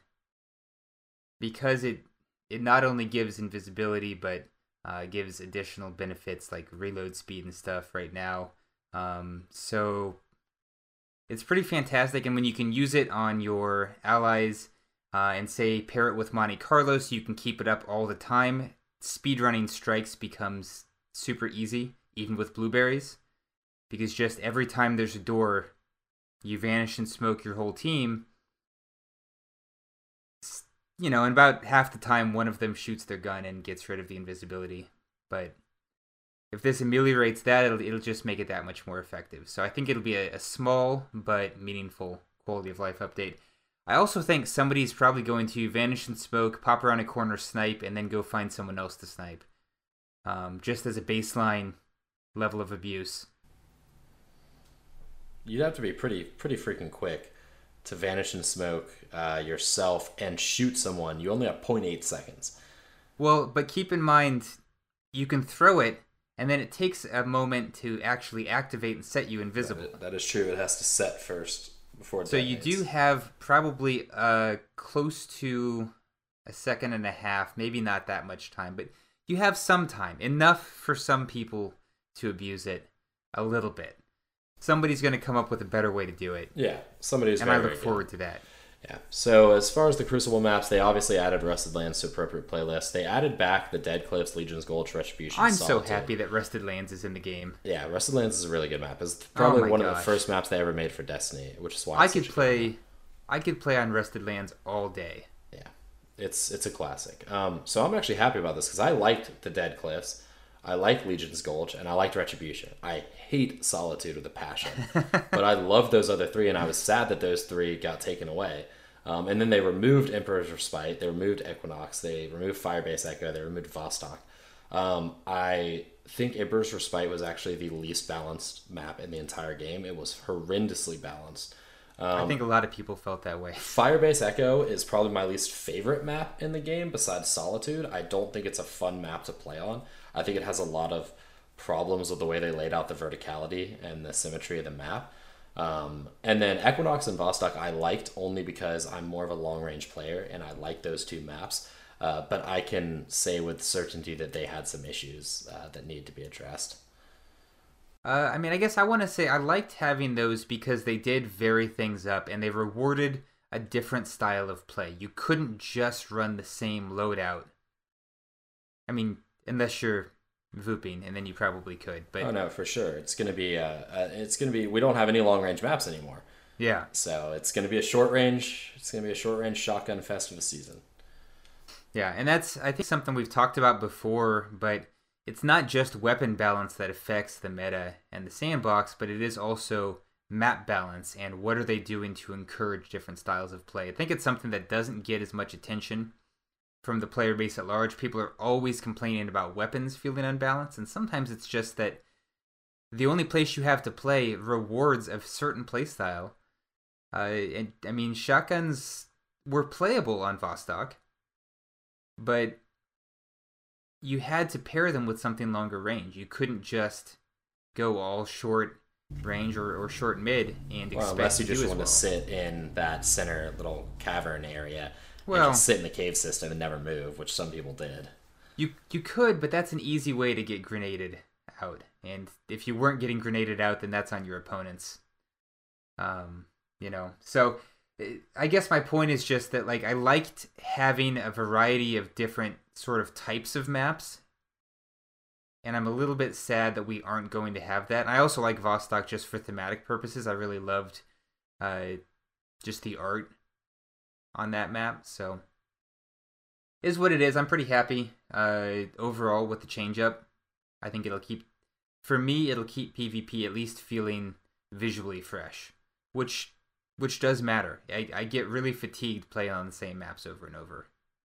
because it it not only gives invisibility, but uh, gives additional benefits like reload speed and stuff right now. Um, so it's pretty fantastic, and when you can use it on your allies uh, and say pair it with Monte Carlo so you can keep it up all the time, speedrunning strikes becomes super easy, even with blueberries, because just every time there's a door, you vanish and smoke your whole team. You know, and about half the time, one of them shoots their gun and gets rid of the invisibility. But if this ameliorates that, it'll it'll just make it that much more effective. So I think it'll be a, a small but meaningful quality of life update. I also think somebody's probably going to vanish and smoke, pop around a corner, snipe, and then go find someone else to snipe. Um, just as a baseline level of abuse. You'd have to be pretty pretty freaking quick to vanish and smoke uh, yourself and shoot someone. You only have zero point eight seconds. Well, but keep in mind, you can throw it, and then it takes a moment to actually activate and set you invisible. That is, that is true. It has to set first before it So you do have probably uh, close to a second and a half, maybe not that much time, but you have some time. Enough for some people to abuse it a little bit. Somebody's going to come up with a better way to do it. Yeah, somebody's And very, I look very forward good. to that. Yeah. So as far as the Crucible maps, they obviously added Rusted Lands to appropriate playlists. They added back the Dead Cliffs, Legion's Gulch, Retribution. I'm Solitude. so happy that Rusted Lands is in the game. Yeah, Rusted Lands is a really good map. It's probably Oh my one of gosh. the first maps they ever made for Destiny, which is why I it's could such a good play map. I could play on Rusted Lands all day. Yeah, it's it's a classic. Um, so I'm actually happy about this because I liked the Dead Cliffs, I like Legion's Gulch, and I liked Retribution. I hate Solitude with a passion, but I love those other three, and I was sad that those three got taken away. Um, and then they removed Emperor's Respite, they removed Equinox, they removed Firebase Echo, they removed Vostok. Um, I think Emperor's Respite was actually the least balanced map in the entire game. It was horrendously balanced. Um, I think a lot of people felt that way. Firebase Echo is probably my least favorite map in the game besides Solitude. I don't think it's a fun map to play on. I think it has a lot of problems with the way they laid out the verticality and the symmetry of the map. Um, and then Equinox and Vostok I liked only because I'm more of a long-range player and I like those two maps. Uh, but I can say with certainty that they had some issues uh, that need to be addressed. Uh, I mean, I guess I want to say I liked having those because they did vary things up and they rewarded a different style of play. You couldn't just run the same loadout. I mean, unless you're Vooping, and then you probably could. But oh no, for sure, it's gonna be. Uh, uh, it's gonna be. We don't have any long range maps anymore. Yeah. So it's going to be a short range. It's going to be a short range shotgun fest of a season. Yeah, and that's I think something we've talked about before, but it's not just weapon balance that affects the meta and the sandbox, but it is also map balance and what are they doing to encourage different styles of play. I think it's something that doesn't get as much attention from the player base at large. People are always complaining about weapons feeling unbalanced, and sometimes it's just that the only place you have to play rewards a certain playstyle. Uh, and I mean, shotguns were playable on Vostok, but you had to pair them with something longer range. You couldn't just go all short range or, or short mid and well, expect unless you to just do want as to well. sit in that center little cavern area Well, and just sit in the cave system and never move, which some people did. You you could, but that's an easy way to get grenaded out. And if you weren't getting grenaded out, then that's on your opponents. Um, you know. So I guess my point is just that like I liked having a variety of different sort of types of maps. And I'm a little bit sad that we aren't going to have that. And I also like Vostok just for thematic purposes. I really loved uh, just the art on that map. So is what it is. I'm pretty happy uh, overall with the change up. I think it'll keep, for me, it'll keep PvP at least feeling visually fresh, which which does matter. I, I get really fatigued playing on the same maps over and over,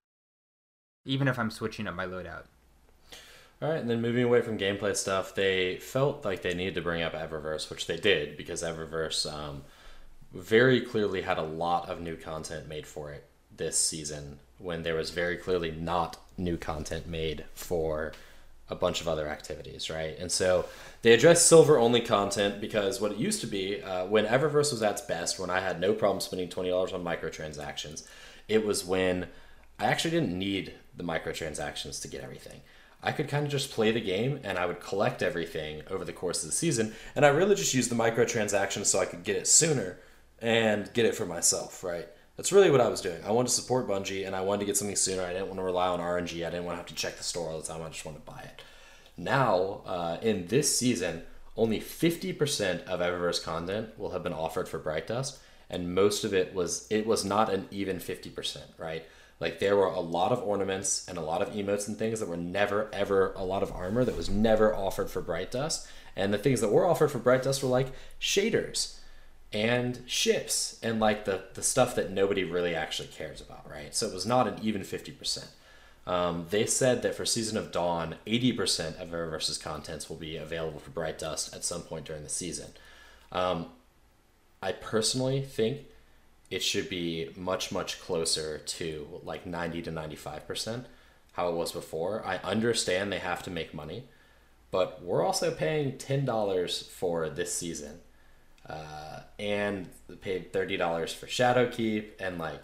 even if I'm switching up my loadout. All right, and then moving away from gameplay stuff, they felt like they needed to bring up Eververse, which they did, because Eververse um, very clearly had a lot of new content made for it this season, when there was very clearly not new content made for a bunch of other activities, right? And so they addressed silver-only content, because what it used to be, uh, when Eververse was at its best, when I had no problem spending twenty dollars on microtransactions, it was when I actually didn't need the microtransactions to get everything. I could kind of just play the game and I would collect everything over the course of the season. And I really just used the microtransactions so I could get it sooner and get it for myself, right? That's really what I was doing. I wanted to support Bungie and I wanted to get something sooner. I didn't want to rely on R N G. I didn't want to have to check the store all the time. I just wanted to buy it. Now, uh, in this season, only fifty percent of Eververse content will have been offered for Bright Dust. And most of it was, it was not an even fifty percent, right? Like, there were a lot of ornaments and a lot of emotes and things that were never, ever, a lot of armor that was never offered for Bright Dust. And the things that were offered for Bright Dust were like shaders and ships and like the, the stuff that nobody really actually cares about, right? So it was not an even fifty percent. Um, they said that for Season of Dawn, eighty percent of Eververse's contents will be available for Bright Dust at some point during the season. Um, I personally think it should be much, much closer to like ninety to ninety-five percent how it was before. I understand they have to make money, but we're also paying ten dollars for this season. Uh, and paid thirty dollars for Shadowkeep. And like,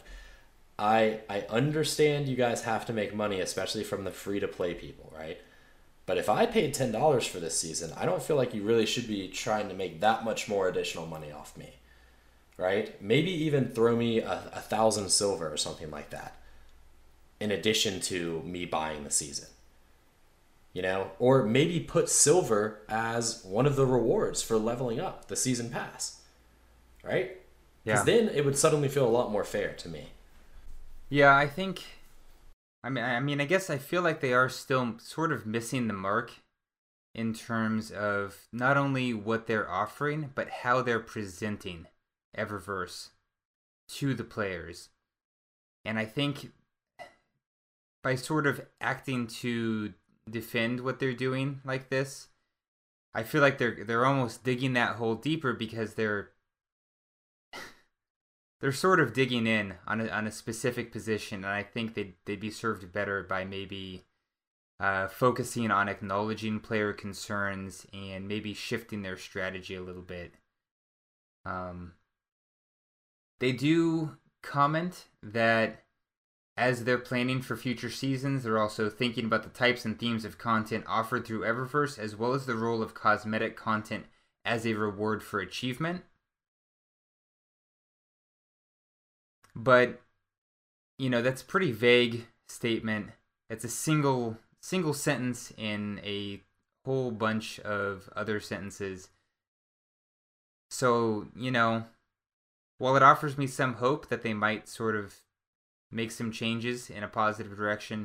I, I understand you guys have to make money, especially from the free-to-play people, right? But if I paid ten dollars for this season, I don't feel like you really should be trying to make that much more additional money off me. Right? Maybe even throw me a, a thousand silver or something like that, in addition to me buying the season. You know? Or maybe put silver as one of the rewards for leveling up the season pass. Right? Because Yeah. then it would suddenly feel a lot more fair to me. Yeah, I think. I mean, I mean, I guess I feel like they are still sort of missing the mark in terms of not only what they're offering, but how they're presenting Eververse to the players. And I think by sort of acting to defend what they're doing like this, I feel like they're they're almost digging that hole deeper, because they're they're sort of digging in on a, on a specific position, and I think they'd, they'd be served better by maybe uh, focusing on acknowledging player concerns and maybe shifting their strategy a little bit. Um, They do comment that as they're planning for future seasons, they're also thinking about the types and themes of content offered through Eververse, as well as the role of cosmetic content as a reward for achievement. But, you know, that's a pretty vague statement. It's a single single sentence in a whole bunch of other sentences. So, you know, while it offers me some hope that they might sort of make some changes in a positive direction,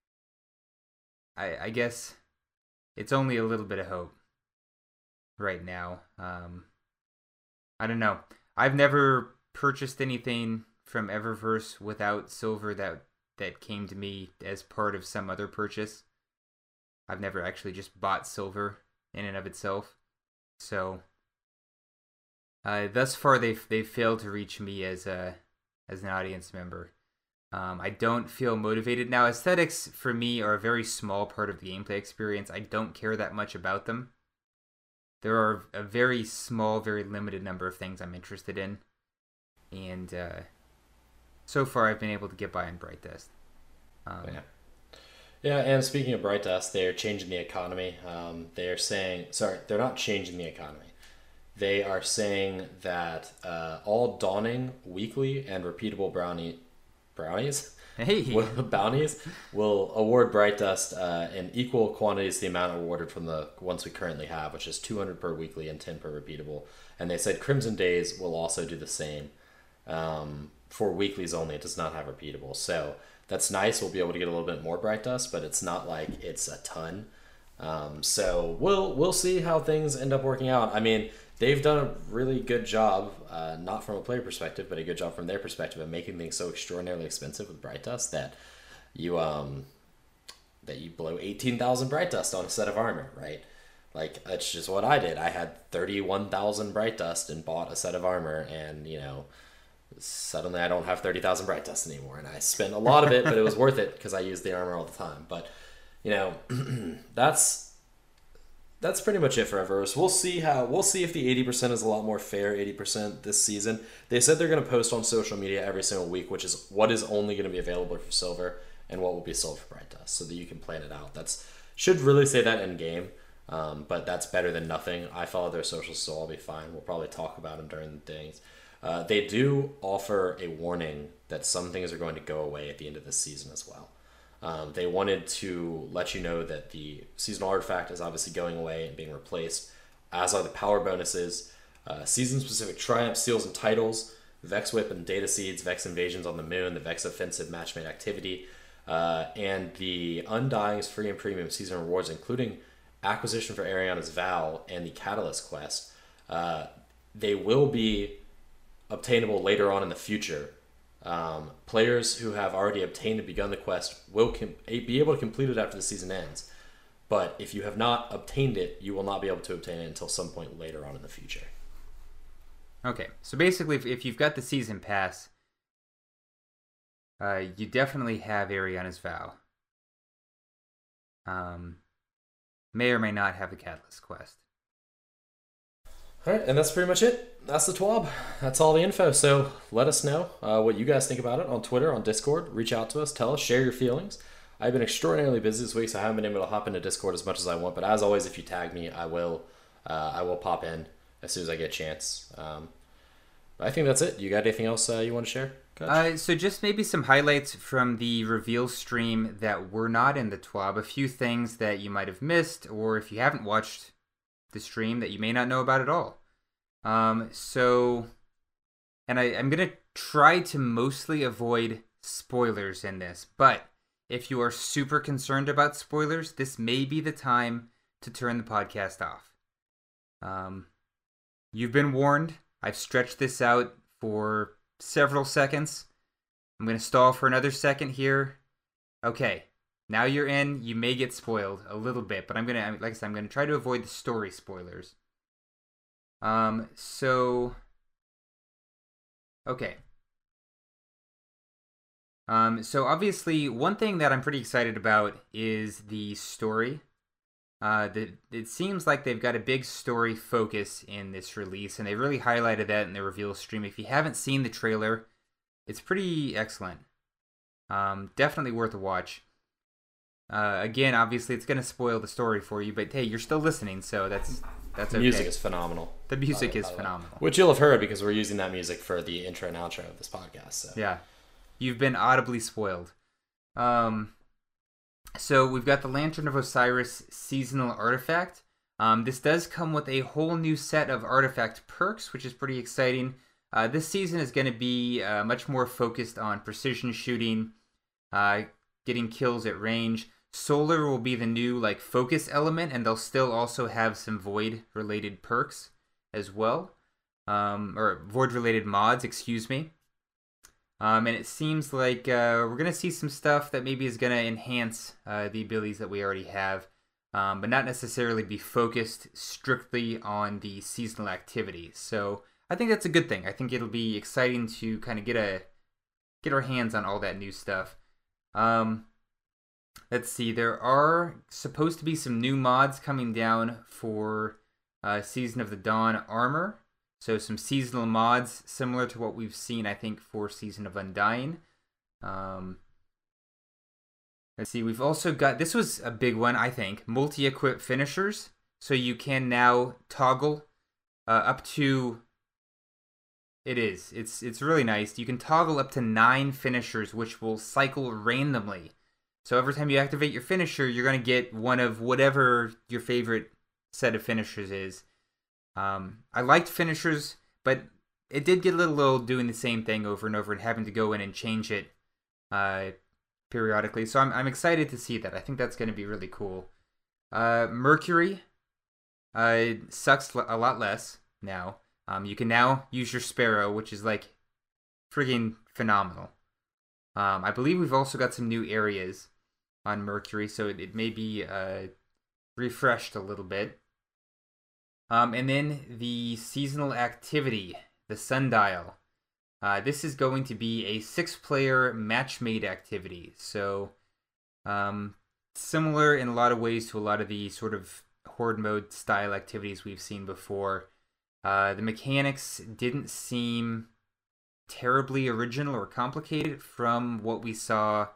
I, I guess it's only a little bit of hope right now. Um, I don't know. I've never purchased anything from Eververse without silver that that came to me as part of some other purchase. I've never actually just bought silver in and of itself. So uh, thus far, they've they've failed to reach me as a as an audience member. Um, I don't feel motivated now. Aesthetics for me are a very small part of the gameplay experience. I don't care that much about them. There are a very small, very limited number of things I'm interested in, and uh, so far I've been able to get by on Bright Dust. Um, yeah. Yeah, and speaking of Bright Dust, they're changing the economy. Um, they're saying, sorry, they're not changing the economy. They are saying that uh, all dawning, weekly, and repeatable brownie brownies, hey, will, bounties will award Bright Dust uh, in equal quantities to the amount awarded from the ones we currently have, which is two hundred per weekly and ten per repeatable. And they said Crimson Days will also do the same. Um, for weeklies only, it does not have repeatable. So that's nice. We'll be able to get a little bit more Bright Dust, but it's not like it's a ton. Um, so we'll we'll see how things end up working out. I mean, they've done a really good job, uh, not from a player perspective, but a good job from their perspective of making things so extraordinarily expensive with Bright Dust that you um that you blow eighteen thousand Bright Dust on a set of armor, right? Like, that's just what I did. I had thirty-one thousand Bright Dust and bought a set of armor, and, you know, suddenly I don't have thirty thousand Bright Dust anymore, and I spent a lot of it, but it was worth it because I used the armor all the time. But, you know, that's that's pretty much it for Eververse. We'll see how we'll see if the eighty percent is a lot more fair eighty percent this season. They said they're going to post on social media every single week, which is what is only going to be available for silver and what will be sold for Bright Dust, so that you can plan it out. That's should really say that in game. Um, but that's better than nothing. I follow their socials, so I'll be fine. We'll probably talk about them during the things. Uh, they do offer a warning that some things are going to go away at the end of this season as well. Um, they wanted to let you know that the seasonal artifact is obviously going away and being replaced, as are the power bonuses, uh, season-specific triumphs, seals, and titles, Vex Whip and Data Seeds, Vex Invasions on the Moon, the Vex Offensive Matchmade Activity, uh, and the Undying's free and premium season rewards, including Acquisition for Ariana's Vow and the Catalyst quest. Uh, they will be obtainable later on in the future. Um, players who have already obtained and begun the quest will com- be able to complete it after the season ends. But if you have not obtained it, you will not be able to obtain it until some point later on in the future. Okay, so basically, if, if you've got the season pass, uh, you definitely have Ariana's Vow. Um, may or may not have the Catalyst quest. All right, and that's pretty much it. That's the T W A B. That's all the info. So let us know uh, what you guys think about it on Twitter, on Discord. Reach out to us. Tell us. Share your feelings. I've been extraordinarily busy this week, so I haven't been able to hop into Discord as much as I want. But as always, if you tag me, I will uh, I will pop in as soon as I get a chance. Um, I think that's it. You got anything else uh, you want to share, Coach? Uh, so just maybe some highlights from the reveal stream that were not in the T W A B. A few things that you might have missed, or if you haven't watched the stream, that you may not know about at all. Um, so, and I, I'm going to try to mostly avoid spoilers in this, but if you are super concerned about spoilers, this may be the time to turn the podcast off. Um, you've been warned. I've stretched this out for several seconds. I'm going to stall for another second here. Okay, now you're in. You may get spoiled a little bit, but I'm going to, like I said, I'm going to try to avoid the story spoilers. Um, so, okay. Um, so obviously one thing that I'm pretty excited about is the story. Uh, the, it seems like they've got a big story focus in this release, and they really highlighted that in the reveal stream. If you haven't seen the trailer, it's pretty excellent. Um, definitely worth a watch. Uh, again, obviously it's going to spoil the story for you, but hey, you're still listening, so that's that's okay. The music is phenomenal. The music is phenomenal. Which you'll have heard because we're using that music for the intro and outro of this podcast. So. Yeah. You've been audibly spoiled. Um, so we've got the Lantern of Osiris seasonal artifact. Um, this does come with a whole new set of artifact perks, which is pretty exciting. Uh, this season is going to be uh, much more focused on precision shooting, uh, getting kills at range. Solar will be the new like focus element, and they'll still also have some void related perks as well, um, or void related mods, excuse me. Um, and it seems like uh, we're gonna see some stuff that maybe is gonna enhance uh, the abilities that we already have, um, but not necessarily be focused strictly on the seasonal activities. So I think that's a good thing. I think it'll be exciting to kind of get a get our hands on all that new stuff. Um, Let's see, there are supposed to be some new mods coming down for uh, Season of the Dawn armor. So some seasonal mods similar to what we've seen, I think, for Season of Undying. Um, let's see, we've also got, this was a big one, I think, multi-equip finishers. So you can now toggle uh, up to, it is, it's, it's really nice. You can toggle up to nine finishers, which will cycle randomly. So every time you activate your finisher, you're going to get one of whatever your favorite set of finishers is. Um, I liked finishers, but it did get a little old doing the same thing over and over and having to go in and change it uh, periodically. So I'm, I'm excited to see that. I think that's going to be really cool. Uh, Mercury uh, sucks a lot less now. Um, you can now use your Sparrow, which is like friggin' phenomenal. Um, I believe we've also got some new areas on Mercury, so it, it may be uh, refreshed a little bit. Um, and then the seasonal activity, the Sundial. Uh, this is going to be a six-player match-made activity. So um, similar in a lot of ways to a lot of the sort of horde mode style activities we've seen before. Uh, the mechanics didn't seem terribly original or complicated from what we saw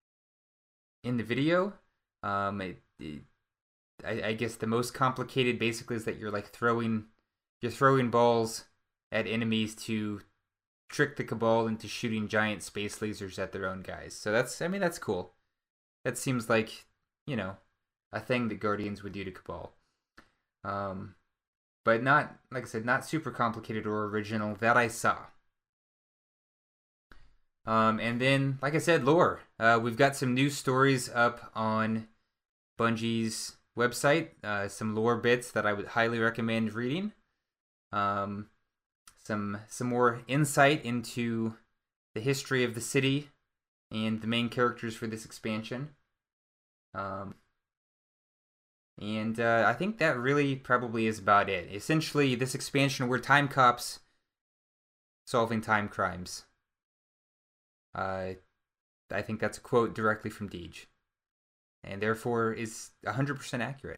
in the video. Um, it, it, I, I guess the most complicated basically is that you're like throwing, you're throwing balls at enemies to trick the Cabal into shooting giant space lasers at their own guys. So that's, I mean, that's cool. That seems like, you know, a thing that Guardians would do to Cabal. Um, but not, like I said, not super complicated or original that I saw. Um, and then, like I said, lore. Uh, we've got some new stories up on Bungie's website. Uh, some lore bits that I would highly recommend reading. Um, some some more insight into the history of the city and the main characters for this expansion. Um, and uh, I think that really probably is about it. Essentially, this expansion, we're time cops solving time crimes. Uh, I think that's a quote directly from Deej, and therefore is one hundred percent accurate.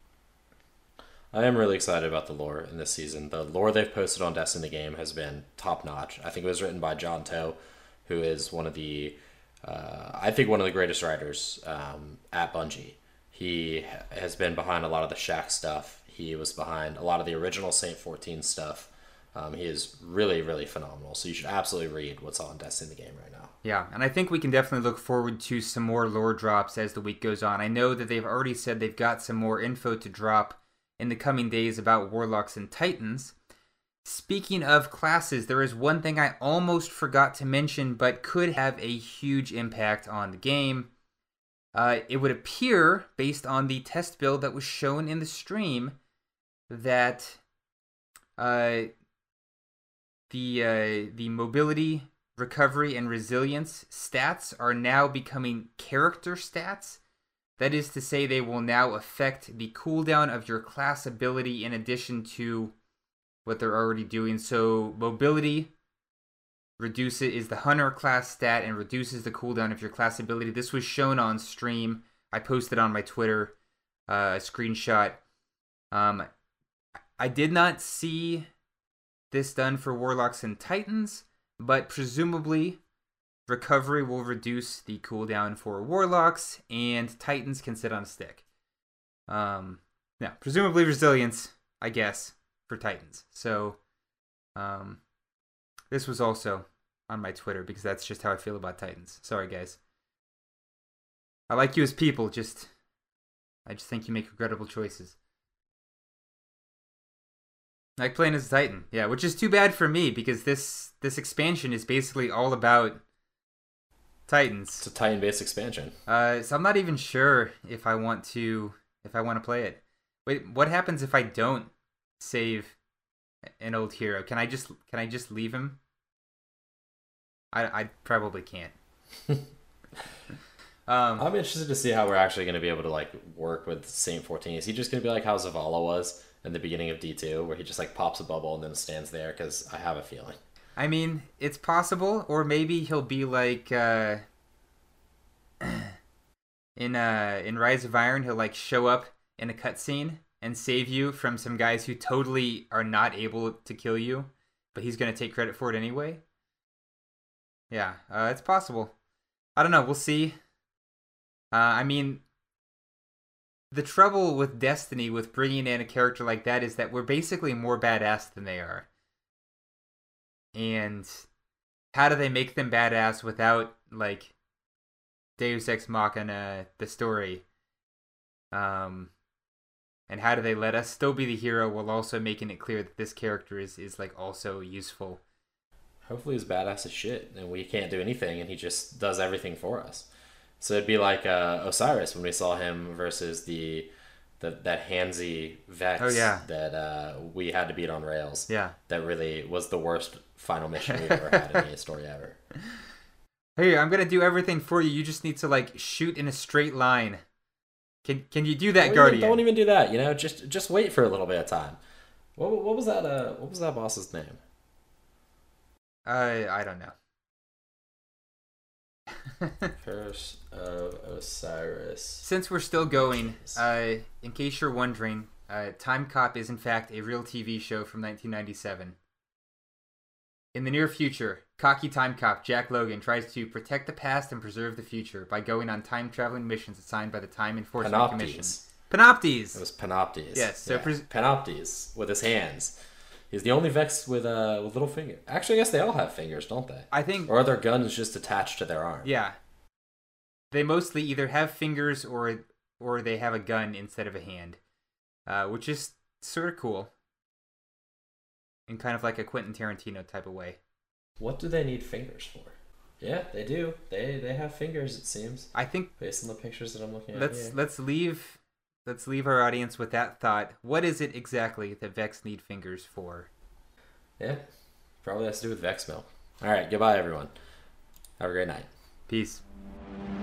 I am really excited about the lore in this season. The lore they've posted on Destiny game has been top notch. I think it was written by John Toe, who is one of the, uh, I think one of the greatest writers um, at Bungie. He has been behind a lot of the Shack stuff. He was behind a lot of the original Saint fourteen stuff. Um, he is really, really phenomenal. So you should absolutely read what's on Destiny game right now. Yeah, and I think we can definitely look forward to some more lore drops as the week goes on. I know that they've already said they've got some more info to drop in the coming days about Warlocks and Titans. Speaking of classes, there is one thing I almost forgot to mention, but could have a huge impact on the game. Uh, it would appear, based on the test build that was shown in the stream, that uh, the uh, the mobility, recovery, and resilience stats are now becoming character stats. That is to say, they will now affect the cooldown of your class ability in addition to what they're already doing. So mobility reduces is the hunter class stat and reduces the cooldown of your class ability. This was shown on stream. I posted on my Twitter uh, a screenshot. Um, I did not see this done for Warlocks and Titans, but presumably recovery will reduce the cooldown for Warlocks, and Titans can sit on a stick. Um, yeah, presumably resilience, I guess, for Titans. So, um, this was also on my Twitter because that's just how I feel about Titans. Sorry, guys. I like you as people, just I just think you make regrettable choices. Like playing as a Titan, yeah, which is too bad for me because this this expansion is basically all about Titans. It's a Titan-based expansion. Uh, so I'm not even sure if I want to if I want to play it. Wait, what happens if I don't save an old hero? Can I just can I just leave him? I I probably can't. um, I'm interested to see how we're actually going to be able to like work with Saint fourteen. Is he just going to be like how Zavala was in the beginning of D two, where he just like pops a bubble and then stands there? Because I have a feeling. I mean, it's possible, or maybe he'll be like uh, in uh in Rise of Iron. He'll like show up in a cutscene and save you from some guys who totally are not able to kill you, but he's gonna take credit for it anyway. Yeah, uh, it's possible. I don't know. We'll see. Uh, I mean, the trouble with Destiny, with bringing in a character like that, is that we're basically more badass than they are. And how do they make them badass without, like, Deus Ex Machina, the story? Um, and how do they let us still be the hero while also making it clear that this character is, is like, also useful? Hopefully he's badass as shit, and we can't do anything, and he just does everything for us. So it'd be like uh, Osiris when we saw him versus the... The, that handsy Vex oh, yeah. that uh, we had to beat on rails. Yeah. That really was the worst final mission we've ever had in any story ever. Hey, I'm gonna do everything for you. You just need to like shoot in a straight line. Can can you do that, don't Guardian? Even, don't even do that. You know, just just wait for a little bit of time. What what was that? Uh, what was that boss's name? I I don't know. Curse of Osiris. Since we're still going, uh, in case you're wondering, uh, Time Cop is in fact a real T V show from nineteen ninety-seven. In the near future, cocky Time Cop Jack Logan tries to protect the past and preserve the future by going on time-traveling missions assigned by the Time Enforcement Panoptes. Commission. Panoptes! It was Panoptes. Yes, so yeah. pres- Panoptes with his hands. He's the only Vex with uh with little finger. Actually, I guess they all have fingers, don't they? I think... Or are their guns just attached to their arm? Yeah. They mostly either have fingers or or they have a gun instead of a hand. Uh, which is sort of cool. In kind of like a Quentin Tarantino type of way. What do they need fingers for? Yeah, they do. They they have fingers, it seems. I think based on the pictures that I'm looking at. Let's here. let's leave let's leave our audience with that thought. What is it exactly that Vex need fingers for? Yeah. Probably has to do with Vex Mill. Alright, goodbye everyone. Have a great night. Peace.